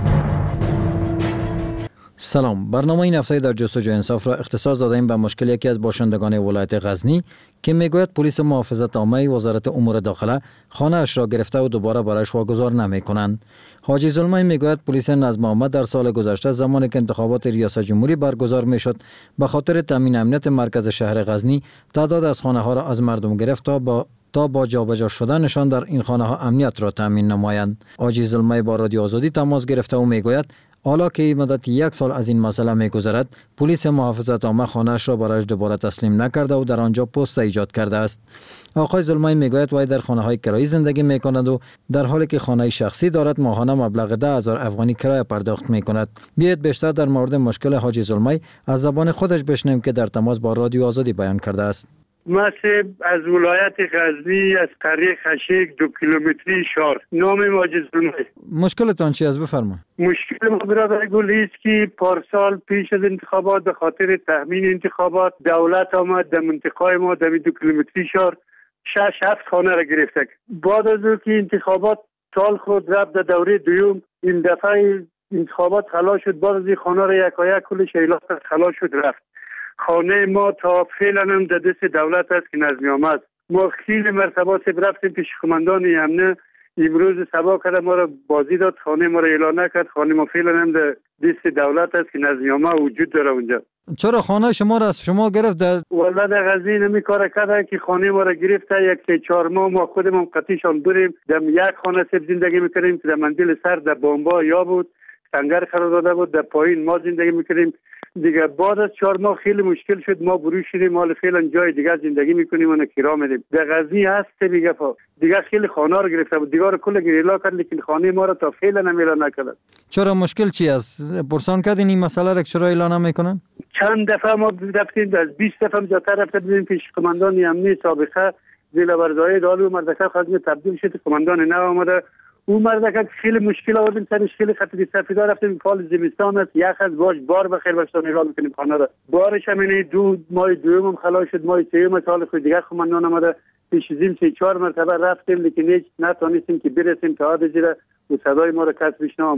[SPEAKER 5] سلام، برنامه این هفته در جستجوی انصاف را اختصاص دادیم به مشکل یکی از باشندگان ولایت غزنی که میگوید پلیس محافظت عامه وزارت امور داخله خانه اش را گرفته و دوباره برایش واگذار نمی‌کنند. حاجی ظلمی میگوید پلیس نظم عامه در سال گذشته زمانی که انتخابات ریاست جمهوری برگزار میشد به خاطر تامین امنیت مرکز شهر غزنی تعداد از خانه ها را از مردم گرفت تا با جابجا شدنشان در این خانه ها امنیت را تامین نمایند. حاجی ظلمی با رادیو آزادی تماس گرفته و میگوید حالا که مدت 1 سال از این مسئله می‌گذرد، پلیس محافظت عامه خانه‌اش را برایش دوباره تسلیم نکرده و در آنجا پست ایجاد کرده است. آقای ظلمی میگوید وی در خانه‌های کرایی زندگی می‌کند و در حالی که خانه شخصی دارد ماهانه مبلغ 10,000 افغانی کرایه پرداخت می‌کند. بیایید بیشتر در مورد مشکل حاجی ظلمی از زبان خودش بشنویم که در تماس با رادیو آزادی بیان کرده است.
[SPEAKER 16] مسیب از ولایت غزنی از قریه خشیک 2 کیلومتری شهر. نام حاجی ظلمی.
[SPEAKER 5] مشکلتان چی است بفرمایید؟
[SPEAKER 16] مشکل ما برادر گل است که پارسال پیش از انتخابات به خاطر تأمین انتخابات دولت آمد در منطقه ما در 2 کیلومتری شهر 6-7 خانه را گرفته. بعد از اون که انتخابات سال خود رفت در دوره دوم، این دفعه انتخابات خلاص شد، بعد از این خانه را یکایک کلش اعلام خلاص شد رفت. خانه ما تا فعلا هم در دست دولت است که نظمی آمد. ما خیلی مرتبه رفتیم پیش قماندان امنه، امروز سبا کرده ما را بازی داد، خانه ما را اعلان نکرد. خانه ما فعلا هم در دست دولت است که نظمی آمد وجود داره اونجا.
[SPEAKER 5] چرا خانه شما را از شما گرفت؟
[SPEAKER 16] والله در غزنی نمی کار کرده که خانه ما را گرفته. 1-4 ماه ما خودمون قطعشان بریم در یک خانه سب زندگی میکنیم که در منزل سر در بامبا یا بود سنگر قرار داده بود، در پایین ما زندگی میکنیم دیگه. بعد از 4 ماه خیلی مشکل شد، ما بروش شدیم، حال فعلا جای دیگه زندگی میکنیم و کرا میدیم. در غزنی هست دیگه خیلی خانه رو گرفته بود، دیگه رو کل گریلا کرد لیکن خانه ما رو تا فعلا اعلان نکرد.
[SPEAKER 5] چرا مشکل چی است؟ پرسان کردین این مسئله را چرا اعلان نمیکنن؟
[SPEAKER 16] چند دفعه ما رفتیم، از 20 دفعه زیادتر رفتیم پیش قماندان امنی سابقه زیل ورزای دالو مردکه خدمت تبدیل شد، قماندان نو آمده اون مرد که خیلی مشکل آوردیم سرش، خیلی خطر سفیدا رفتیم فال زمستان است، یخ از باش بار بخیر باشتان ایران میکنیم خانه را. بارش همینه 2 ماه دوم خلاص شد، ماه سوم سال خود دیگه قماندان آمده پیش زیم 3-4 مرتبه رفتیم لیکن هیچ نتونستیم که برسیم تا حد زیره و صدای ما را کس بشنوم.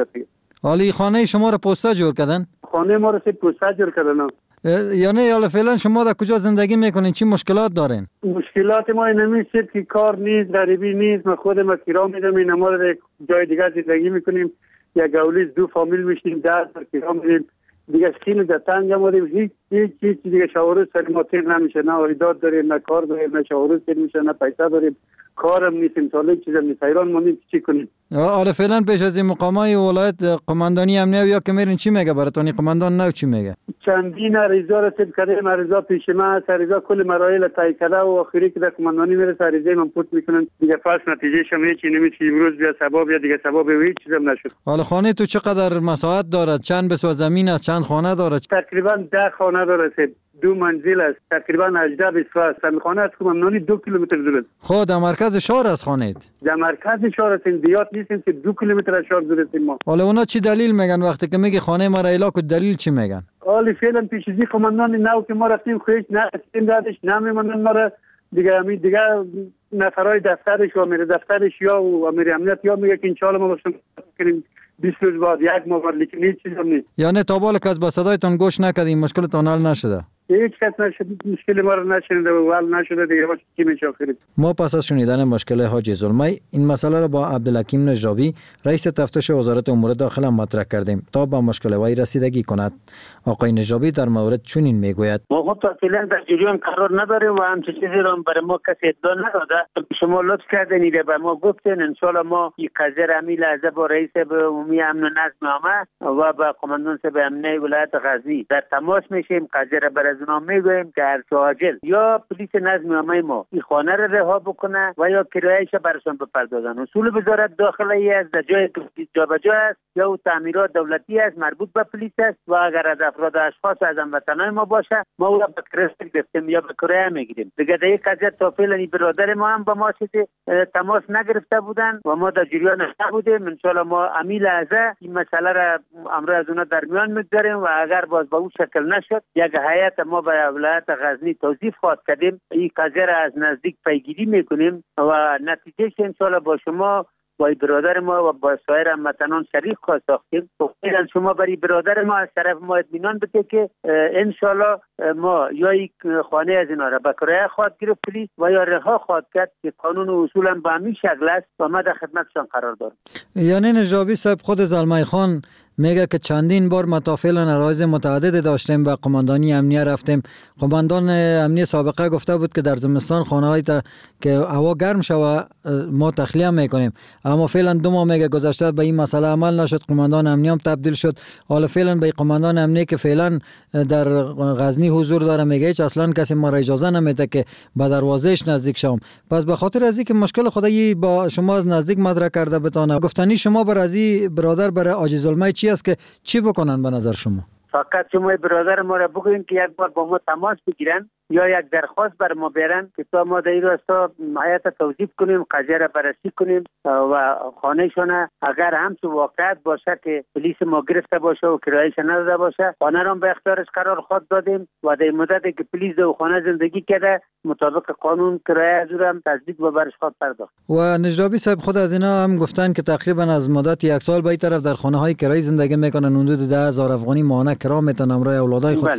[SPEAKER 5] حالی خانه شما را پوستا جور کردن؟
[SPEAKER 16] خانه ما را پوستا جور کردن.
[SPEAKER 5] یعنی حالا فعلا شما در کجا زندگی میکنین؟ چی مشکلات دارین؟
[SPEAKER 16] مشکلات ما نمیشه که کار نیست، غریبی نیست. ما خودم کرا میدم، این ما را جای دیگه زندگی میکنیم. یک اولیز 2 فامیل میشیم، 10 کرا میدیم دیگه. خیلی در تنگ آمدیم، هیچ دیگه شاورز سر ما تیر نمیشه، نه واردات داریم، نه کار داریم، نه شاورز تیر میشه، نه پیسه داریم، کارم نیستیم، ساله چیزم نیست. ایران مونیم چی کنیم؟
[SPEAKER 5] حالا فعلا پیش از این مقامای ولایت قماندانی امنیه یا که میرین چی میگه براتون؟ قماندان نو چی میگه؟
[SPEAKER 16] چندین عریضه رسید کردیم، عریضه پیش ما است، عریضه کل مراحل طی کرده و آخری که در قماندانی میرسه عریضه من پورت میکنن دیگه. پس نتیجه شما هیچی نمیشه، امروز بیا سبب یا دیگه سبب هیچ چیزم نشد.
[SPEAKER 5] حالا خانه تو چقدر مساحت دارد؟ چند بسوا زمین است؟ چند خانه دارد؟
[SPEAKER 16] تقریبا 10 خانه داره، 2 منزل است، تقریبا 18 بسوا است. خانه از قماندانی 2 کیلومتر دور است.
[SPEAKER 5] خود در مرکز شهر است خانه؟
[SPEAKER 16] در مرکز شهر است، دیات نیستیم که 2 کیلومتر از شهر دور است ما.
[SPEAKER 5] حالا اونا چی دلیل میگن وقتی که میگه خانه ما را اعلام کن؟ دلیل چی میگن؟
[SPEAKER 16] حالی فعلا پیشی قماندان نو که ما رفتیم خویش نه دادش نمیمونن ما را دیگه. همین دیگه نفرای دفترش و امیر دفترش یا امیر امنیت یا میگه که انشالله ما باشیم کنیم 20 روز بعد 1 ماه بعد، لیکن هیچ چیز هم نیست.
[SPEAKER 5] یعنی تا بالا کس با صدایتان گوش نکردین، مشکلتان حل نشده؟
[SPEAKER 16] هیچ کس نشد، مشکل ما رو نشنیده و حل نشده دیگه. باشه چی میشه آخری؟
[SPEAKER 5] ما پس از شنیدن مشکل حاجی زلمی این مسئله را با عبدالحکیم نجابی رئیس تفتیش وزارت امور داخله مطرح کردیم تا به مشکل وی رسیدگی کند. آقای نجابی در مورد چنین میگوید:
[SPEAKER 17] ما خود فعلا در جریان قرار نداریم و همچین چیزی را برای ما کسی ادعا نداده. شما لطف کردین به ما گفتین ان شاء الله ما این قضیه را همین لحظه با رئیس عمومی امن و نظم عامه و با قماندان صاحب امنیه ولایت غزنی در تماس میشیم. قضیه را برای اونا میگویم که هر عاجل یا پلیس نظم عامه ما این خانه را رها بکنه و یا کرایه‌اش برشان بپردازن. اصول وزارت داخله ای است، در جای جابجا است یا تعمیرات دولتی است مربوط به پلیس است و اگر از افراد اشخاص از هموطنان ما باشه ما او را به کرایه گرفتیم یا به کرایه میگیریم. دیگه در یک قضیه تا فعلا برادر ما هم با ما تماس نگرفته بودن و ما در جریان نبودیم. ان شاء الله ما همین لحظه این مسئله را امروز از اونا در میان میگذاریم و اگر باز به اون شکل نشد یک هیئت ما به ولایت غزنی توصیف خواهد کردیم. این قضیه را از نزدیک پیگیری میکنیم و نتیجهش ان شاء الله با شما با برادر ما و با سایر هموطنان شریک خواهد ساختیم. فعلا شما برای برادر ما از طرف ما اطمینان بده که ان شاء الله ما یا یک خانه از اینا را به کرایه خواهد گرفت پلیس و یا رها خواهد کرد که قانون و اصولا به همین شکل است و ما در خدمتشان قرار داریم.
[SPEAKER 5] یعنی نجابی صاحب خود زلمی خان میگه که چندین بار متافعلا عرایض متعدد داشتیم و قماندانی امنیه رفتیم. قماندان امنیه سابقه گفته بود که در زمستان خانه‌های که هوا گرم شوه ما تخلیه میکنیم، اما فعلا 2 ماه میگه گذشته به این مسئله عمل نشد. قماندان امنیه هم تبدیل شد. حالا فعلا به قماندان امنیه که فعلا در غزنی حضور داره میگه هیچ اصلا کسی ما را اجازه نمیده که به دروازهش نزدیک شوم. پس به خاطر از اینکه مشکل خدایی با شما از نزدیک مدرک کرده بتونه گفتنی شما بر از این برادر برای حاجی زلمی چی است که چی بکنن به نظر شما؟
[SPEAKER 17] فقط شما برادر ما را بگوین که یک بار با ما تماس بگیرن یا یک درخواست بر ما بیارن که تا ما در این راستا هیئت توصیف کنیم، قضیه را بررسی کنیم و خانهشان اگر همچون واقعیت باشه که پلیس ما گرفته باشه و کرایه‌اش نداده باشه خانه را به اختیارش قرار خواهد دادیم و در مدتی که پلیس در خانه زندگی کرده مطابق قانون کرایه از او هم تثبیت و برش خواهد پرداخت.
[SPEAKER 5] و نجابی صاحب خود از اینا هم گفتن که تقریبا از مدت 1 سال به این طرف در خانه‌های کرایه زندگی میکنن، حدود 10,000 افغانی ماهانه کرا میتن همراه اولادای خود.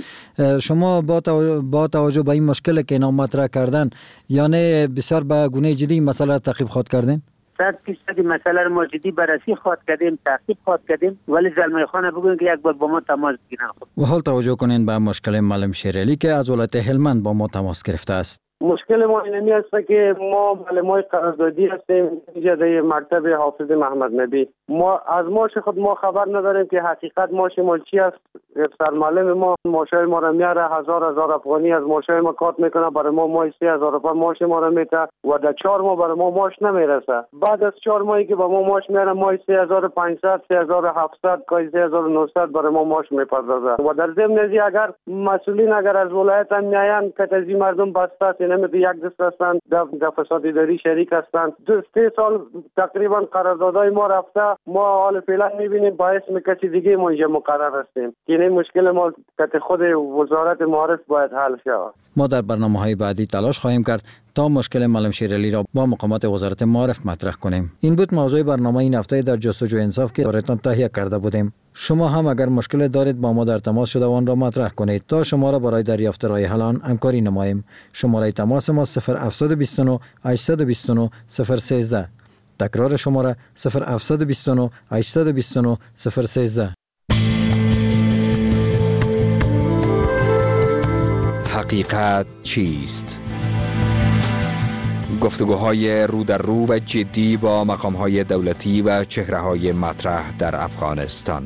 [SPEAKER 5] شما با توجه به این مشکل که اینا مطرح کردن یعنی بسیار به گونه جدی مسئله تعقیب خواهد کردین؟
[SPEAKER 17] 100% مسئله رو ما جدی بررسی خواهد کردیم، تعقیب خواهد کردیم، ولی زلمی خان بگوین که یک بار با ما تماس بگیرن.
[SPEAKER 5] و حال توجه کنین به مشکل معلم شیرعلی که از ولایت هلمند با ما تماس گرفته است.
[SPEAKER 13] مشکل ما اینمی است که ما معلمای قراردادی هستیم در مکتب حافظ محمد نبی. ما از ماش خود ما خبر نداریم که حقیقت ماش مال چی است
[SPEAKER 11] سرمعلم ما ماشای ما را میاره 1000 افغانی از ماشای ما کات میکنه، برای ما ماهی 3000 روپیه ماش ما را میده و در 4 ماه برای ما ماش نمیرسه. بعد از 4 ماهی که با ما ماش میاره ماهی 3500 3700 گاهی 3900 برای ما ماش میپردازه. و در ضمن ازی اگر مسئولین اگر از ولایت هم میاین که از این مردم بسته است، نمیده یک دست هستند در فساد اداری شریک هستند. 2-3 سال تقریبا قراردادهای ما رفته، ما حال فعلا میبینیم با اسم کسی دیگه ما اینجا مقرر هستیم. این مشکل ما که خود وزارت معارف باید حل شود.
[SPEAKER 5] ما در برنامه‌های بعدی تلاش خواهیم کرد تا مشکل معلم شیرعلی را با مقامات وزارت معارف مطرح کنیم. این بود موضوع برنامه این هفته در جستجو انصاف که برایتان تهیه کرده بودیم. شما هم اگر مشکل دارید با ما در تماس شده آن را مطرح کنید تا شما را برای دریافت راه حل آن همکاری نماییم. شماره تماس ما 0729 829 013. تکرار شماره 0729 829 013.
[SPEAKER 18] حقیقت چیست؟ گفتگوهای رو در رو و جدی با مقام‌های دولتی و چهره‌های مطرح در افغانستان.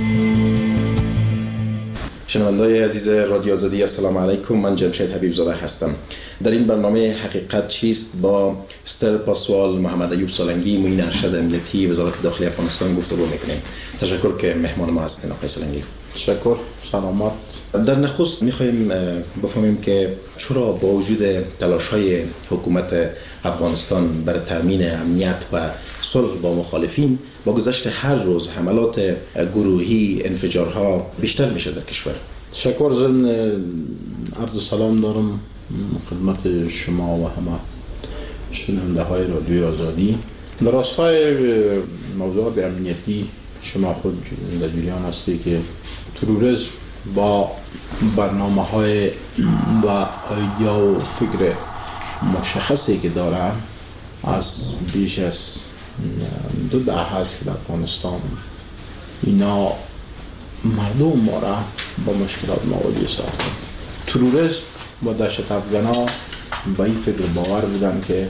[SPEAKER 19] شنونده‌های عزیز رادیو آزادی، السلام علیکم. من جمشید حبیب زاده هستم. در این برنامه حقیقت چیست با ستر پاسوال محمد ایوب سالنگی، معین ارشد امنیتی وزارت داخلی افغانستان گفتگو میکنیم. تشکر که مهمان ما هستین آقای سالنگی.
[SPEAKER 2] تشکر، سلامت.
[SPEAKER 19] در نخست میخوایم بفهمیم که چرا با وجود تلاش‌های حکومت افغانستان برای تامین امنیت و صلح با مخالفین با گذشت هر روز حملات گروهی، انفجارها بیشتر میشه در کشور.
[SPEAKER 2] تشکر. ضمن عرض سلام دارم خدمت شما و همه شنونده های رادیوی آزادی. در راستای موضوعات امنیتی شما خود در جریان هستی که تروریسم با برنامه های و ایدیا و فکر مشخصی که داره از بیش از 2 دهه هست که در افغانستان اینا مردم ما را با مشکلات مواجه ساختن. تروریسم و دهشت افغانا با این فکر باور بودن که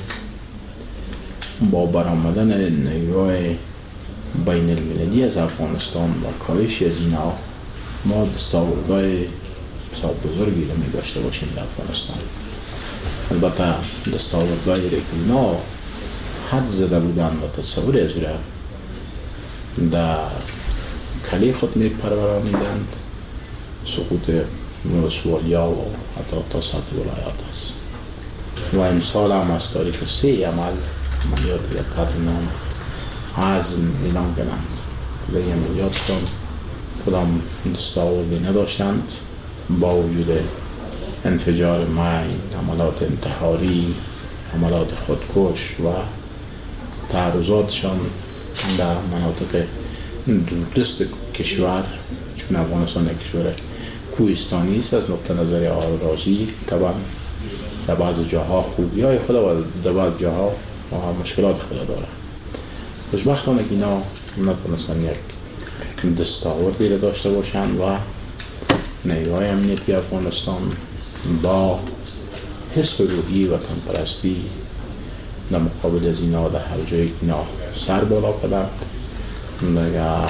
[SPEAKER 2] با برآمدن نیروهای بین المللی از افغانستان و کاهش از اینا ما دستاوردهای بسیار بزرگی رو می داشته باشیم در افغانستان. البته دستاوردهایی که اینا حد زده بودن و تصور از را در کلی خود می پرورانیدند. سقوط ولسوالیا و حتی تا سطح ولایات است. و امسال هم از تاریخ 3 عملیاتی را تحت نام عزم اعلام کنند. در این عملیاتشان کدام دستاوردی نداشتند، با وجود انفجار مین، حملات انتحاری، حملات خودکش و تعرضاتشان در مناطق دوردست کشور، چون افغانستان یک کشور کوهستانی است از نقطه نظر آرازی، طبعا در بعض جاها خوبی های خود و در بعض جاها مشکلات خود داره. خوشبختانه که اینا نتونستن یک دستاوردی را داشته باشند و نیروهای امنیتی افغانستان با حس روحی وطن پرستی در مقابل از اینا در هر جایی که اینا سر بالا کردند دیگر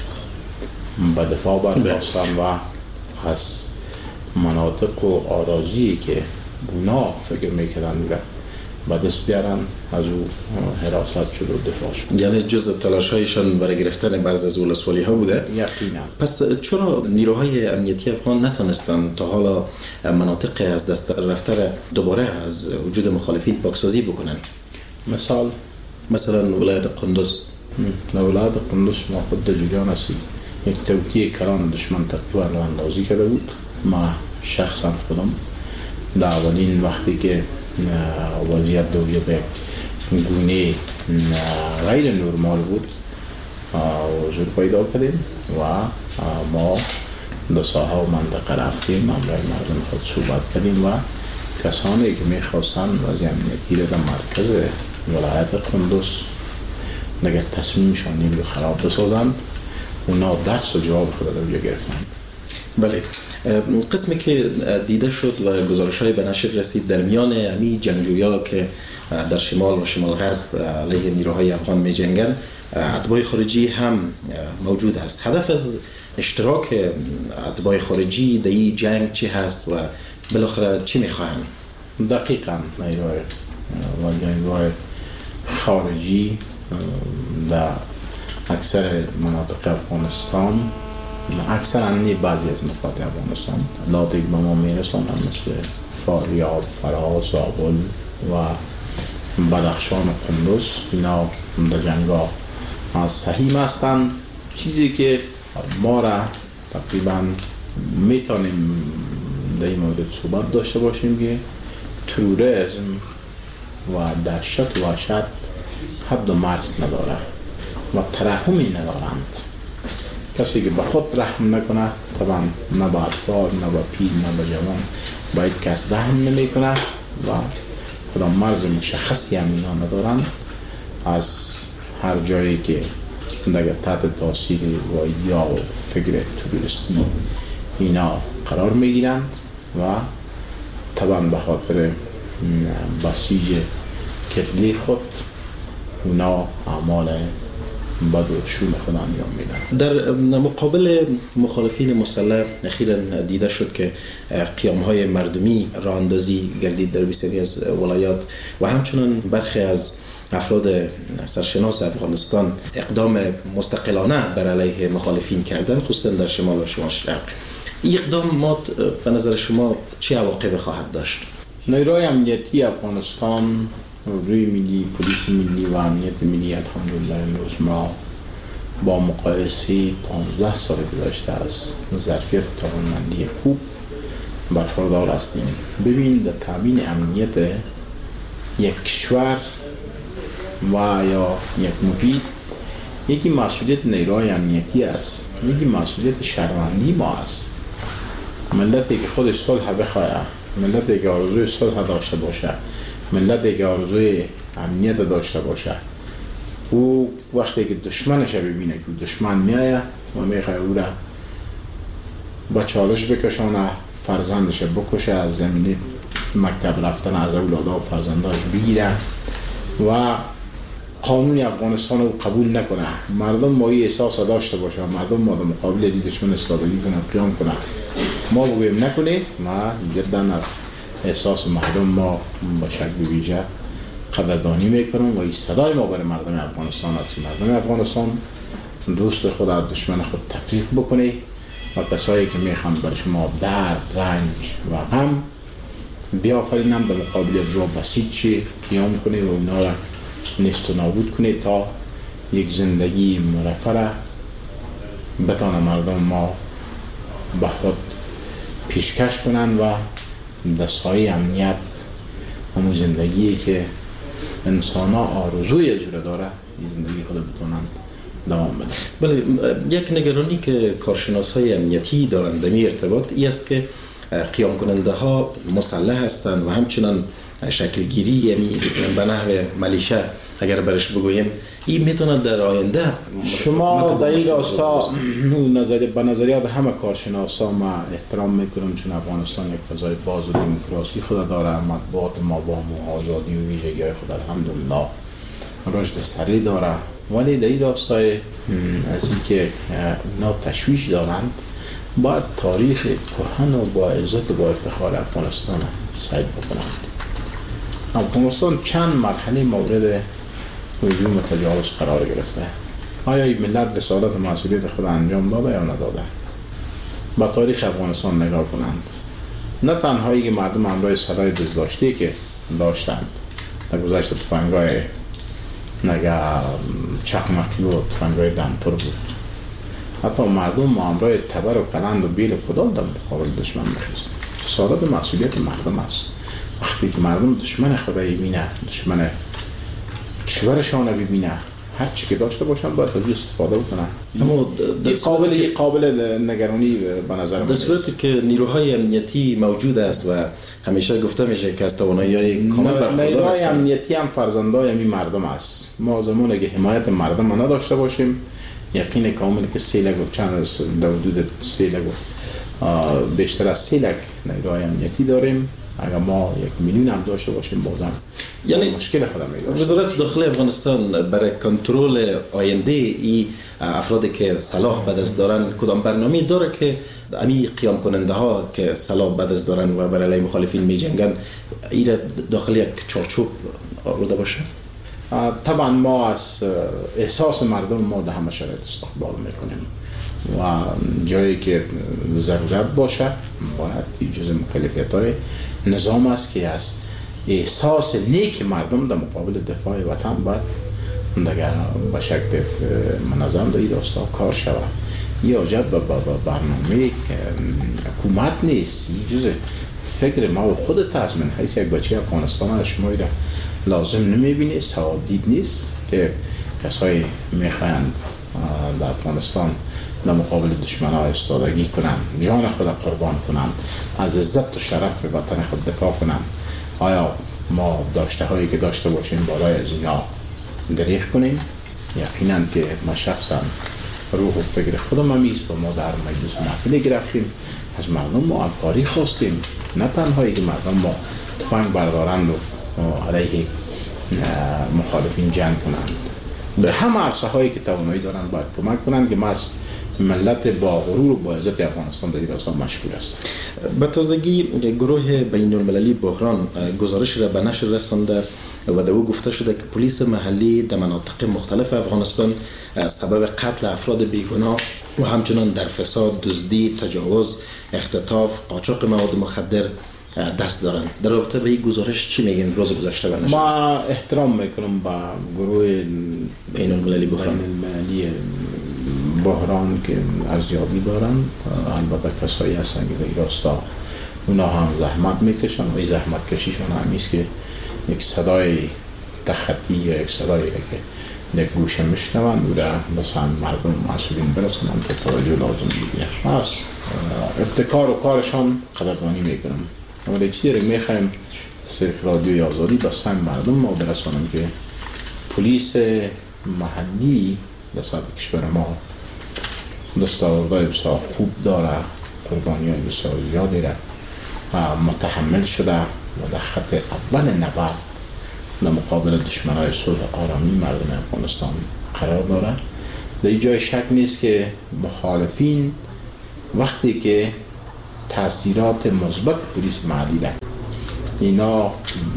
[SPEAKER 2] به دفاع برخواستند و از مناطق و آرازی که اونا فکر میکردن و دست بیارن از او حراست شد و دفاع شد.
[SPEAKER 19] یعنی جزء تلاش هایشان برای گرفتن بعض از ولسوالی ها بوده؟
[SPEAKER 2] یقینا.
[SPEAKER 19] پس چرا نیروهای امنیتی افغان نتونستن تا حالا مناطق از دست رفته دوباره از وجود مخالفین پاکسازی بکنن؟ مثلا ولایت قندوز.
[SPEAKER 2] ولایت قندوز ما خود در جریان هستیم. یک توطئه کلان دشمن تقریبا اندازی کرده بود. ما شخصا خودم در اولین وقتی که وضعیت دوجه به گونه غیر نرمال بود حضور پیدا کردیم و ما دو ساحه و منطقه رفتیم، امرای مردم خود صحبت کردیم و کسانی که میخواستن وضع امنیتی را در مرکز ولایت قندوز نگه تصمیمشان این رو خراب بسازند، اونا درس و جواب خود دوجه گرفتن.
[SPEAKER 19] بله، قسمی که دیده شد و گزارش‌های به نشر رسید در میان امی جنگجویان که در شمال و شمال غرب علیه نیروهای افغان می جنگن اتباع خارجی هم موجود است. هدف از اشتراک اتباع خارجی در این جنگ چی هست و بالاخره چی میخواهند؟
[SPEAKER 2] دقیقاً نیروهای و جنگ‌های خارجی در اکثر مناطق افغانستان، اکثر نی بعضی از نقاط افغانستان لاتی که به ما میرسانند مثل فاریاب، فراز، زابل و بدخشان و قندوز، اینا در جنگ‌ها سهیم هستند. چیزی که ما را تقریبا میتونیم در این مورد صحبت داشته باشیم که تروریسم و دهشت و وحشت حد و مرز نداره و ترحمی ندارند. کسی که به خود رحم نکنه طبعا نه به اطفال، نه به پیر، نه به جوان باید کس رحم نمی کنه و کدام مرز مشخصی هم اینا ندارند. از هر جایی که دیگه تحت تاثیر و یا فکر توریستی اینا قرار میگیرند و طبعا به خاطر بسیج کتلی خود اونا اعمال بد و شوم خود انجام میدن.
[SPEAKER 19] در مقابل مخالفین مسلح اخیراً دیده شد که قیام‌های مردمی راه اندازی گردید در بسیاری از ولایات و همچنین برخی از افراد سرشناس افغانستان اقدام مستقلانه بر علیه مخالفین کردن، خصوصا در شمال و شمال شرق. این اقدامات به نظر شما چه عواقب خواهد داشت؟
[SPEAKER 2] نیروهای امنیتی افغانستان، روی ملی، پلیس ملی و امنیت ملی الحمدلله امروز ما با مقایسه 15 سال گذشته از ظرفیت توانمندی خوب برخوردار هستیم. ببین در تامین امنیت یک کشور و یا یک محیط یکی مسئولیت نیروهای امنیتی است، یکی مسئولیت شهروندی ما است. ملتی که خودش صلح بخواه، ملتی که آرزوی صلح داشته باشه، ملتی که آرزوی امنیت داشته باشه، او وقتی که دشمنش ببینه که دشمن میایه و میخواه او را با چالش بکشانه، فرزندش بکشه، از زمینه مکتب رفتن از اولادا و فرزنداش بگیره و قانون افغانستان رو قبول نکنه، مردم ما این احساس داشته باشه، مردم ما در مقابل دشمن استادگی کنه، قیام کنه، ما بگویم نکنه، ما جدا از احساس مردم ما با شکل ویژه قدردانی میکنم و این صدای ما برای مردم افغانستان است. مردم افغانستان دوست خود از دشمن خود تفریق بکنه و کسایی که میخوان برای شما درد، رنج و غم بیافرینم در مقابل رو بسیج قیام کنه و اونا را نیست و نابود کنه تا یک زندگی مرفه را بتانه مردم ما به خود پیشکش کنن و دستهای امنیت همون زندگی که انسان ها آرزوی اجره داره این زندگی خود بتونن دوام بدن.
[SPEAKER 19] بله، یک نگرانی که کارشناس های امنیتی دارند در این ارتباط این است که قیام کننده ها مسلح هستند و همچنان شکلگیری یعنی به نحو ملیشه اگر برش بگویم این میتونه در آینده
[SPEAKER 2] شما در این راستا به نظریات همه کارشناسا ما احترام میکنم، چون افغانستان یک فضای باز و دموکراسی خود داره، مطبوعات ما با آزادی و ویژگی‌های خود الحمدلله رشد سریع داره، ولی در این راستای از اینکه اونا تشویش دارند باید تاریخ کهن و با عزت و با افتخار افغانستان سعی بکنند. افغانستان چند مرحله مورد هجوم و تجاوز قرار گرفته. آیا این ملت رسالت و مسئولیت خود انجام داده یا نداده؟ با تاریخ افغانستان نگاه کنند. نه تنهایی که مردم همراه صدای دزداشتی که داشتند در گذشته تفنگای نگه چقمقی و تفنگای دمتر بود، حتی مردم همراه تبر و کلند و بیل و کدال در مقابل دشمن می‌خواست. رسالت و مسئولیت مردم است. وقتی که مردم دشمن خدایی بینه، دشمن کشورشان ببینه، هر چی که داشته باشن باید از استفاده بکنن.
[SPEAKER 19] اما
[SPEAKER 2] قابل نگرانی به نظر من
[SPEAKER 19] در صورتی که نیروهای امنیتی موجود است و همیشه گفته میشه که از توانایی کامل برخوردار هستند،
[SPEAKER 2] نیروهای امنیتی هم فرزندای همین مردم است. ما زمانی که حمایت مردم نداشته باشیم یقین کامل که 3 لک و چند از حدود 3 لک بیشتر از 3 لک نیروهای امنیتی داریم اگر ما 1 میلیون هم داشته باشیم بازم
[SPEAKER 19] یعنی
[SPEAKER 2] مشکل خودم می‌داشت.
[SPEAKER 19] وزارت داخلی افغانستان برای کنترل آینده ای افرادی که سلاح به دست دارن کدام برنامه داره که امی قیام کننده ها که سلاح به دست دارن و برای علیه مخالفین می‌جنگن این داخل یک چارچوب آورده باشه؟
[SPEAKER 2] طبعا ما از احساس مردم ما در همه شرایط استقبال میکنیم و جایی که ضرورت باشه باید جز مکلفیت‌های نظام است که از احساس نیک مردم در مقابل دفاع وطن باید دیگه به شکل منظم در این راستا کار شود. این حاجت به برنامه حکومت نیست، این جز فکر ما و خودت هست. من حیث یک بچه افغانستان شما را لازم نمیبینی، سوادید نیست که کسایی میخواهند در افغانستان در مقابل دشمنان ایستادگی کنند، جان خود قربان کنند، از عزت و شرف وطن خود دفاع کنند. آیا ما داشته هایی که داشته باشیم بالای از اینا دریغ کنیم؟ یقینا که ما شخصا روح و فکر خودم همیست و ما در مجلس محفلی گرفتیم از مردم ما همکاری خواستیم، نه تنهایی که مردم ما تفنگ بردارند و علیه مخالفین جنگ کنند، به همه عرصه هایی که توانایی دارند باید کمک کنند که ما از ملت با غرور و با عزت افغانستان در این راستا مشکور است.
[SPEAKER 19] به تازگی گروه بین المللی بحران گزارش را به نشر رسانده و در او گفته شده که پلیس محلی در مناطق مختلف افغانستان سبب قتل افراد بیگناه و همچنان در فساد، دزدی، تجاوز، اختطاف، قاچاق مواد مخدر دست دارند. در رابطه به این گزارش چی میگین؟ روز گذشته به نشر
[SPEAKER 2] ما احترام میکنم با گروه
[SPEAKER 19] بین المللی
[SPEAKER 2] بحران که ارزیابی دارن. البته کسایی هستن که در این راستا اونا هم زحمت میکشن و این زحمت کشیشون همیست که یک صدای تخطی یا یک صدایی که در گوشه میشنون و را مثلا مردم مسئولین برسن هم که توجه لازم بگیرن. پس ابتکار و کارشان قدردانی میکنم. اما چی داریم میخوایم صرف رادیوی آزادی به سهم مردم ما برسانم که پلیس محلی در سطح کشور ما دستاوردهای بسیار خوب داره، قربانی های بسیار زیادی را متحمل شده و در خط اول نبرد در مقابل دشمنای صلح آرامی مردم افغانستان قرار داره. در این جای شک نیست که مخالفین وقتی که تاثیرات مثبت پلیس محلی را اینا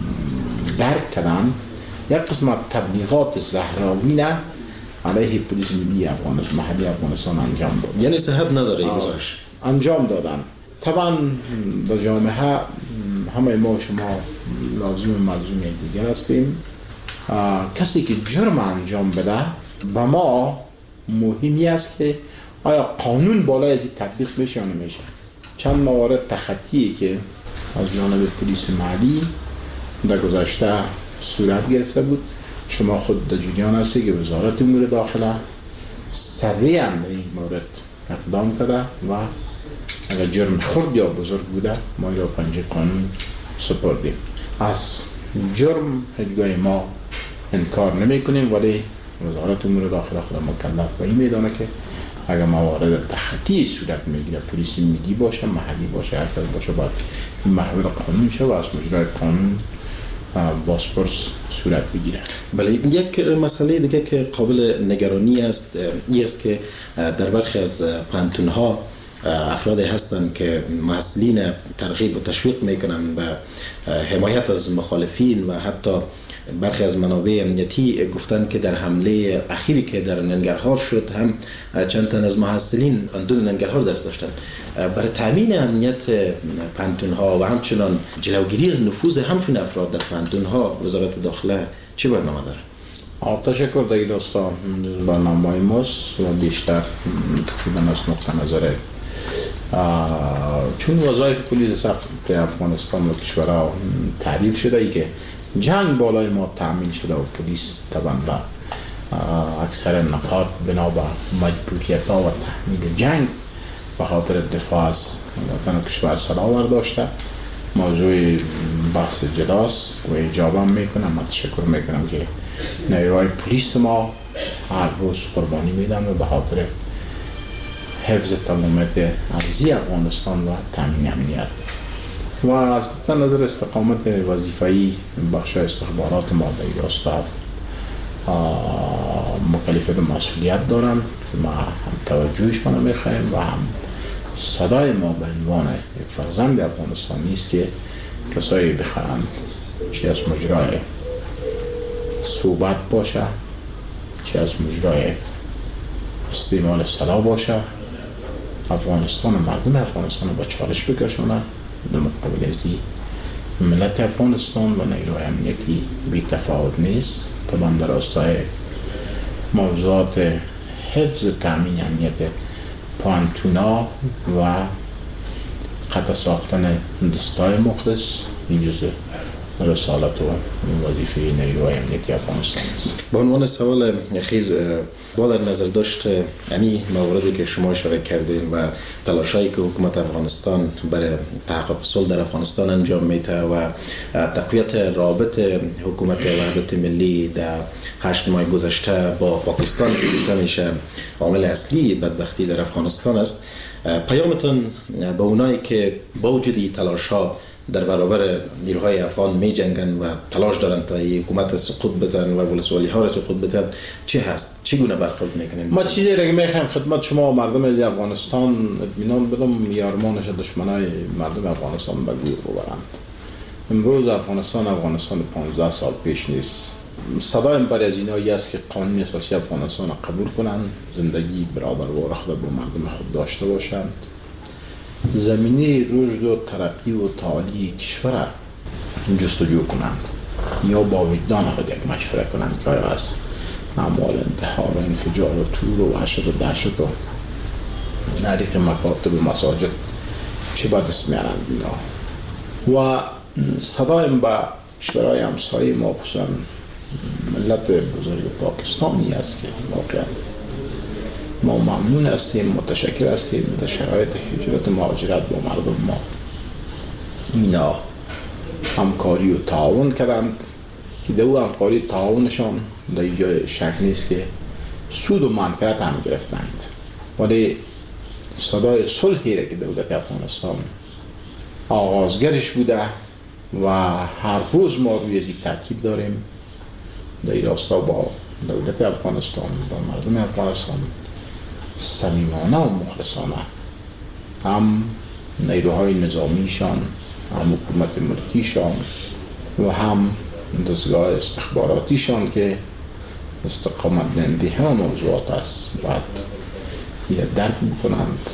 [SPEAKER 2] درک کردن، یک قسمت تبلیغات زهراویانه علیه پلیس ملی افغانستان محلی افغانستان انجام داد.
[SPEAKER 19] یعنی صحت نداره این گزارش
[SPEAKER 2] انجام دادن. طبعا در جامعه همه ما و شما لازم و ملزوم دیگر هستیم. کسی که جرم انجام بده به ما مهمی است که آیا قانون بالای از تطبیق بشه یا نمیشه. چند موارد تخطیه که از جانب پلیس محلی در گذشته صورت گرفته بود. شما خود در جریان هستی که وزارت امور داخله سریعا در این مورد اقدام کرده و اگر جرم خرد یا بزرگ بوده ما را پنجه قانون سپردیم. از جرم هیچگاه ما انکار نمی کنیم، ولی وزارت امور داخله خود مکلف به این میدانه که اگر موارد تخطی صورت میگیره پلیس ملی باشه، محلی باشه، هر کس باشه، باید این محول قانون شه و از مجرای قانون بازپرس صورت بگیره.
[SPEAKER 19] بله، یک مسئله دیگه که قابل نگرانی است این است که در برخی از پانتون‌ها افرادی هستند که محصلین ترغیب و تشویق میکنن به حمایت از مخالفین و حتی برخی از منابع امنیتی گفتن که در حمله اخیری که در ننگرهار شد هم چند تن از محصلین اندون ننگرهار دست داشتن. برای تامین امنیت پانتون‌ها و همچنان جلوگیری از نفوذ همچون افراد در پانتون‌ها وزارت داخله چه برنامه داره؟
[SPEAKER 2] تشکر در این راستا برنامه ماست و بیشتر تقریبا از نقطه نظر چون وظایف پلیس افغانستان و کشورها تعریف شده ای که جنگ بالای ما تامین شده و پلیس طبعا با اکثر نقاط بنا به مجبوریت ها و تحمیل جنگ به خاطر دفاع از وطن کشور سراور داشته. موضوع بحث جداست و اجابه میکنم. من تشکر میکنم که نیروهای پلیس ما هر روز قربانی میدن و به خاطر حفظ تمامیت ارضی افغانستان و تامین امنیت و از نظر استقامت وظیفه‌ای بخش استخبارات ما در راستاب مکلفیت مسئولیت دارن که ما هم توجهشان رو میخوایم و هم صدای ما به عنوان یک فرزند افغانستان نیست که کسایی بخواهند چی از مجرای صحبت باشه، چی از مجرای استعمال سلاح باشه، افغانستان و مردم افغانستان رو به چالش بکشانه. در مقابل ازی ملت افغانستان و نیروهای امنیتی بی تفاوت نیست. طبعا در راستای موضوعات حفظ تامین امنیت پانتونا و قطع ساختن دستای مخلص این جزء رسالت و وظیفه نیروهای امنیتی افغانستان است.
[SPEAKER 19] به عنوان سوال اخیر با در نظر داشت یعنی مواردی که شما اشاره کردین و تلاشایی که حکومت افغانستان برای تحقق صلح در افغانستان انجام میده و تقویت رابط حکومت وحدت ملی در 8 ماه گذشته با پاکستان که گفته میشه عامل اصلی بدبختی در افغانستان است، پیامتون به اونایی که با وجود تلاش‌ها در برابر نیروهای افغان می جنگن و تلاش دارن تا حکومت سقوط بدن و ولسوالی ها را سقوط بدن چه هست؟ چگونه برخورد میکنین؟
[SPEAKER 2] ما چیزی را که میخوایم خدمت شما و مردم افغانستان اطمینان بدم، یارمانش دشمنای مردم افغانستان به گور ببرند. امروز افغانستان 15 سال پیش نیست. صدایم برای از اینایی است که قانون اساسی افغانستان قبول کنند، زندگی برادر و رخصت با مردم خود داشته باشند، زمینه رشد و ترقی و تعالی کشور جستجو کنند یا با وجدان خود یک مشوره کنند که آیا از اعمال انتحار و انفجار و تور و وحشت و دهشت و حریق مکاتب و مساجد چه به دست میارند اینا. و صدایم به کشورهای همسایه ما خصوصا ملت بزرگ پاکستانی است که واقعا ما ممنون هستیم، متشکر هستیم در شرایط هجرت و مهاجرت با مردم ما اینا همکاری و تعاون کردند که در او همکاری و تعاونشان در اینجا شک نیست که سود و منفعت هم گرفتند. ولی صدای صلحی را که دولت افغانستان آغازگرش بوده و هر روز ما روی از یک تاکید داریم در این راستا با دولت افغانستان با مردم افغانستان صمیمانه و مخلصانه هم نیروهای نظامیشان، هم حکومت ملکیشان و هم دستگاه استخباراتیشان که استقامت دهنده همه موضوعات است باید این درک بکنند،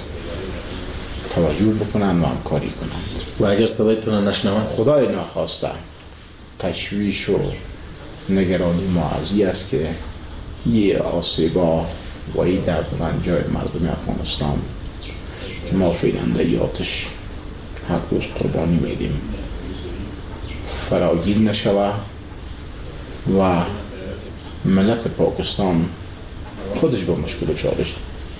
[SPEAKER 2] توجه بکنند و همکاری کنند.
[SPEAKER 19] و اگر صدایتون نشنوند
[SPEAKER 2] خدای ناخواسته تشویش و نگرانی معرضی است که یه آسیبا و این در رنجای مردم افغانستان که ما فعلا در آتش هر روز قربانی میدیم فراگیر نشوه و ملت پاکستان خودش با مشکل و چالش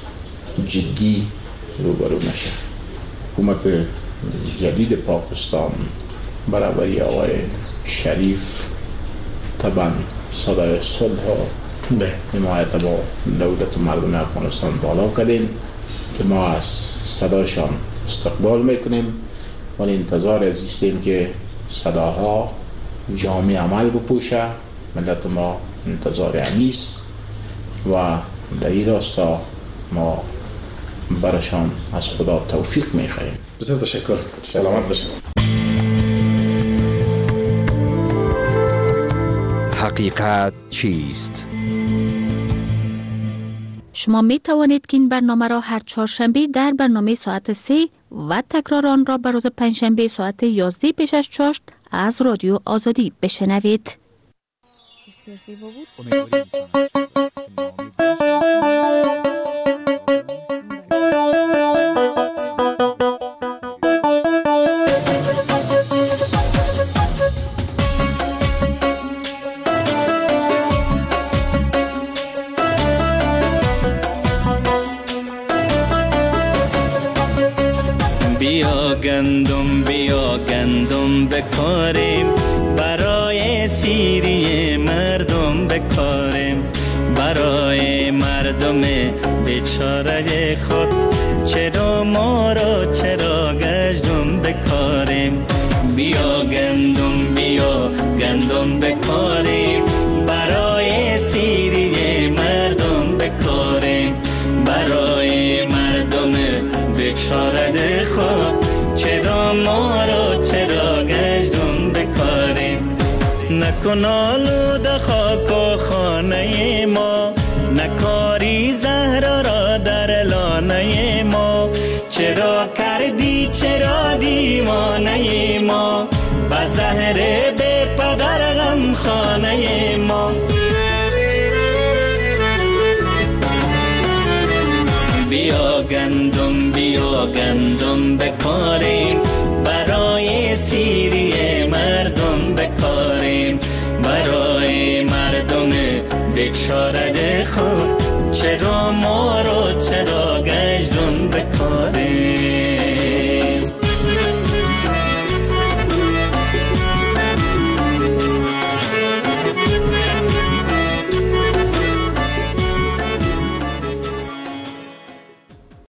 [SPEAKER 2] جدی روبرو نشه. حکومت جدید پاکستان برابری آقای شریف طبعا صدای صلح و حمایت با دولت مردم افغانستان بالا کردیم که ما از صداشان استقبال میکنیم، ولی انتظار عزیزیم که صداها جامع عمل بپوشه. ملت ما انتظار همیست و در این راستا ما برشان از خدا توفیق میخواهیم.
[SPEAKER 19] بسیار تشکر. سلامت باشید.
[SPEAKER 18] حقیقت چیست؟
[SPEAKER 20] شما می توانید که این برنامه را هر چهارشنبه در برنامه ساعت 3 و تکرار آن را به روز پنجشنبه ساعت 11 پیش از چاشت از رادیو آزادی بشنوید.
[SPEAKER 21] بیا گندم بکاریم، برای سیری مردم بکاریم، برای مردم بیچاره خود چرا ما را چرا گشتم بکاریم. بیا گندم بیا گندم بکاریم برای سیری مردم بکاریم برای مردم بیچاره خود چرا ما رو چرا گشتم بکاریم نکن آلوده خاک و خانه ما نکاری زهرا را در لانه ما چرا کردی چرا دیوانه ما با زهر بی پدر غم خانه ما بیا گندم بکاریم برای سیری مردم بکاریم برای مردم بیچاره خود چرا ما رو چرا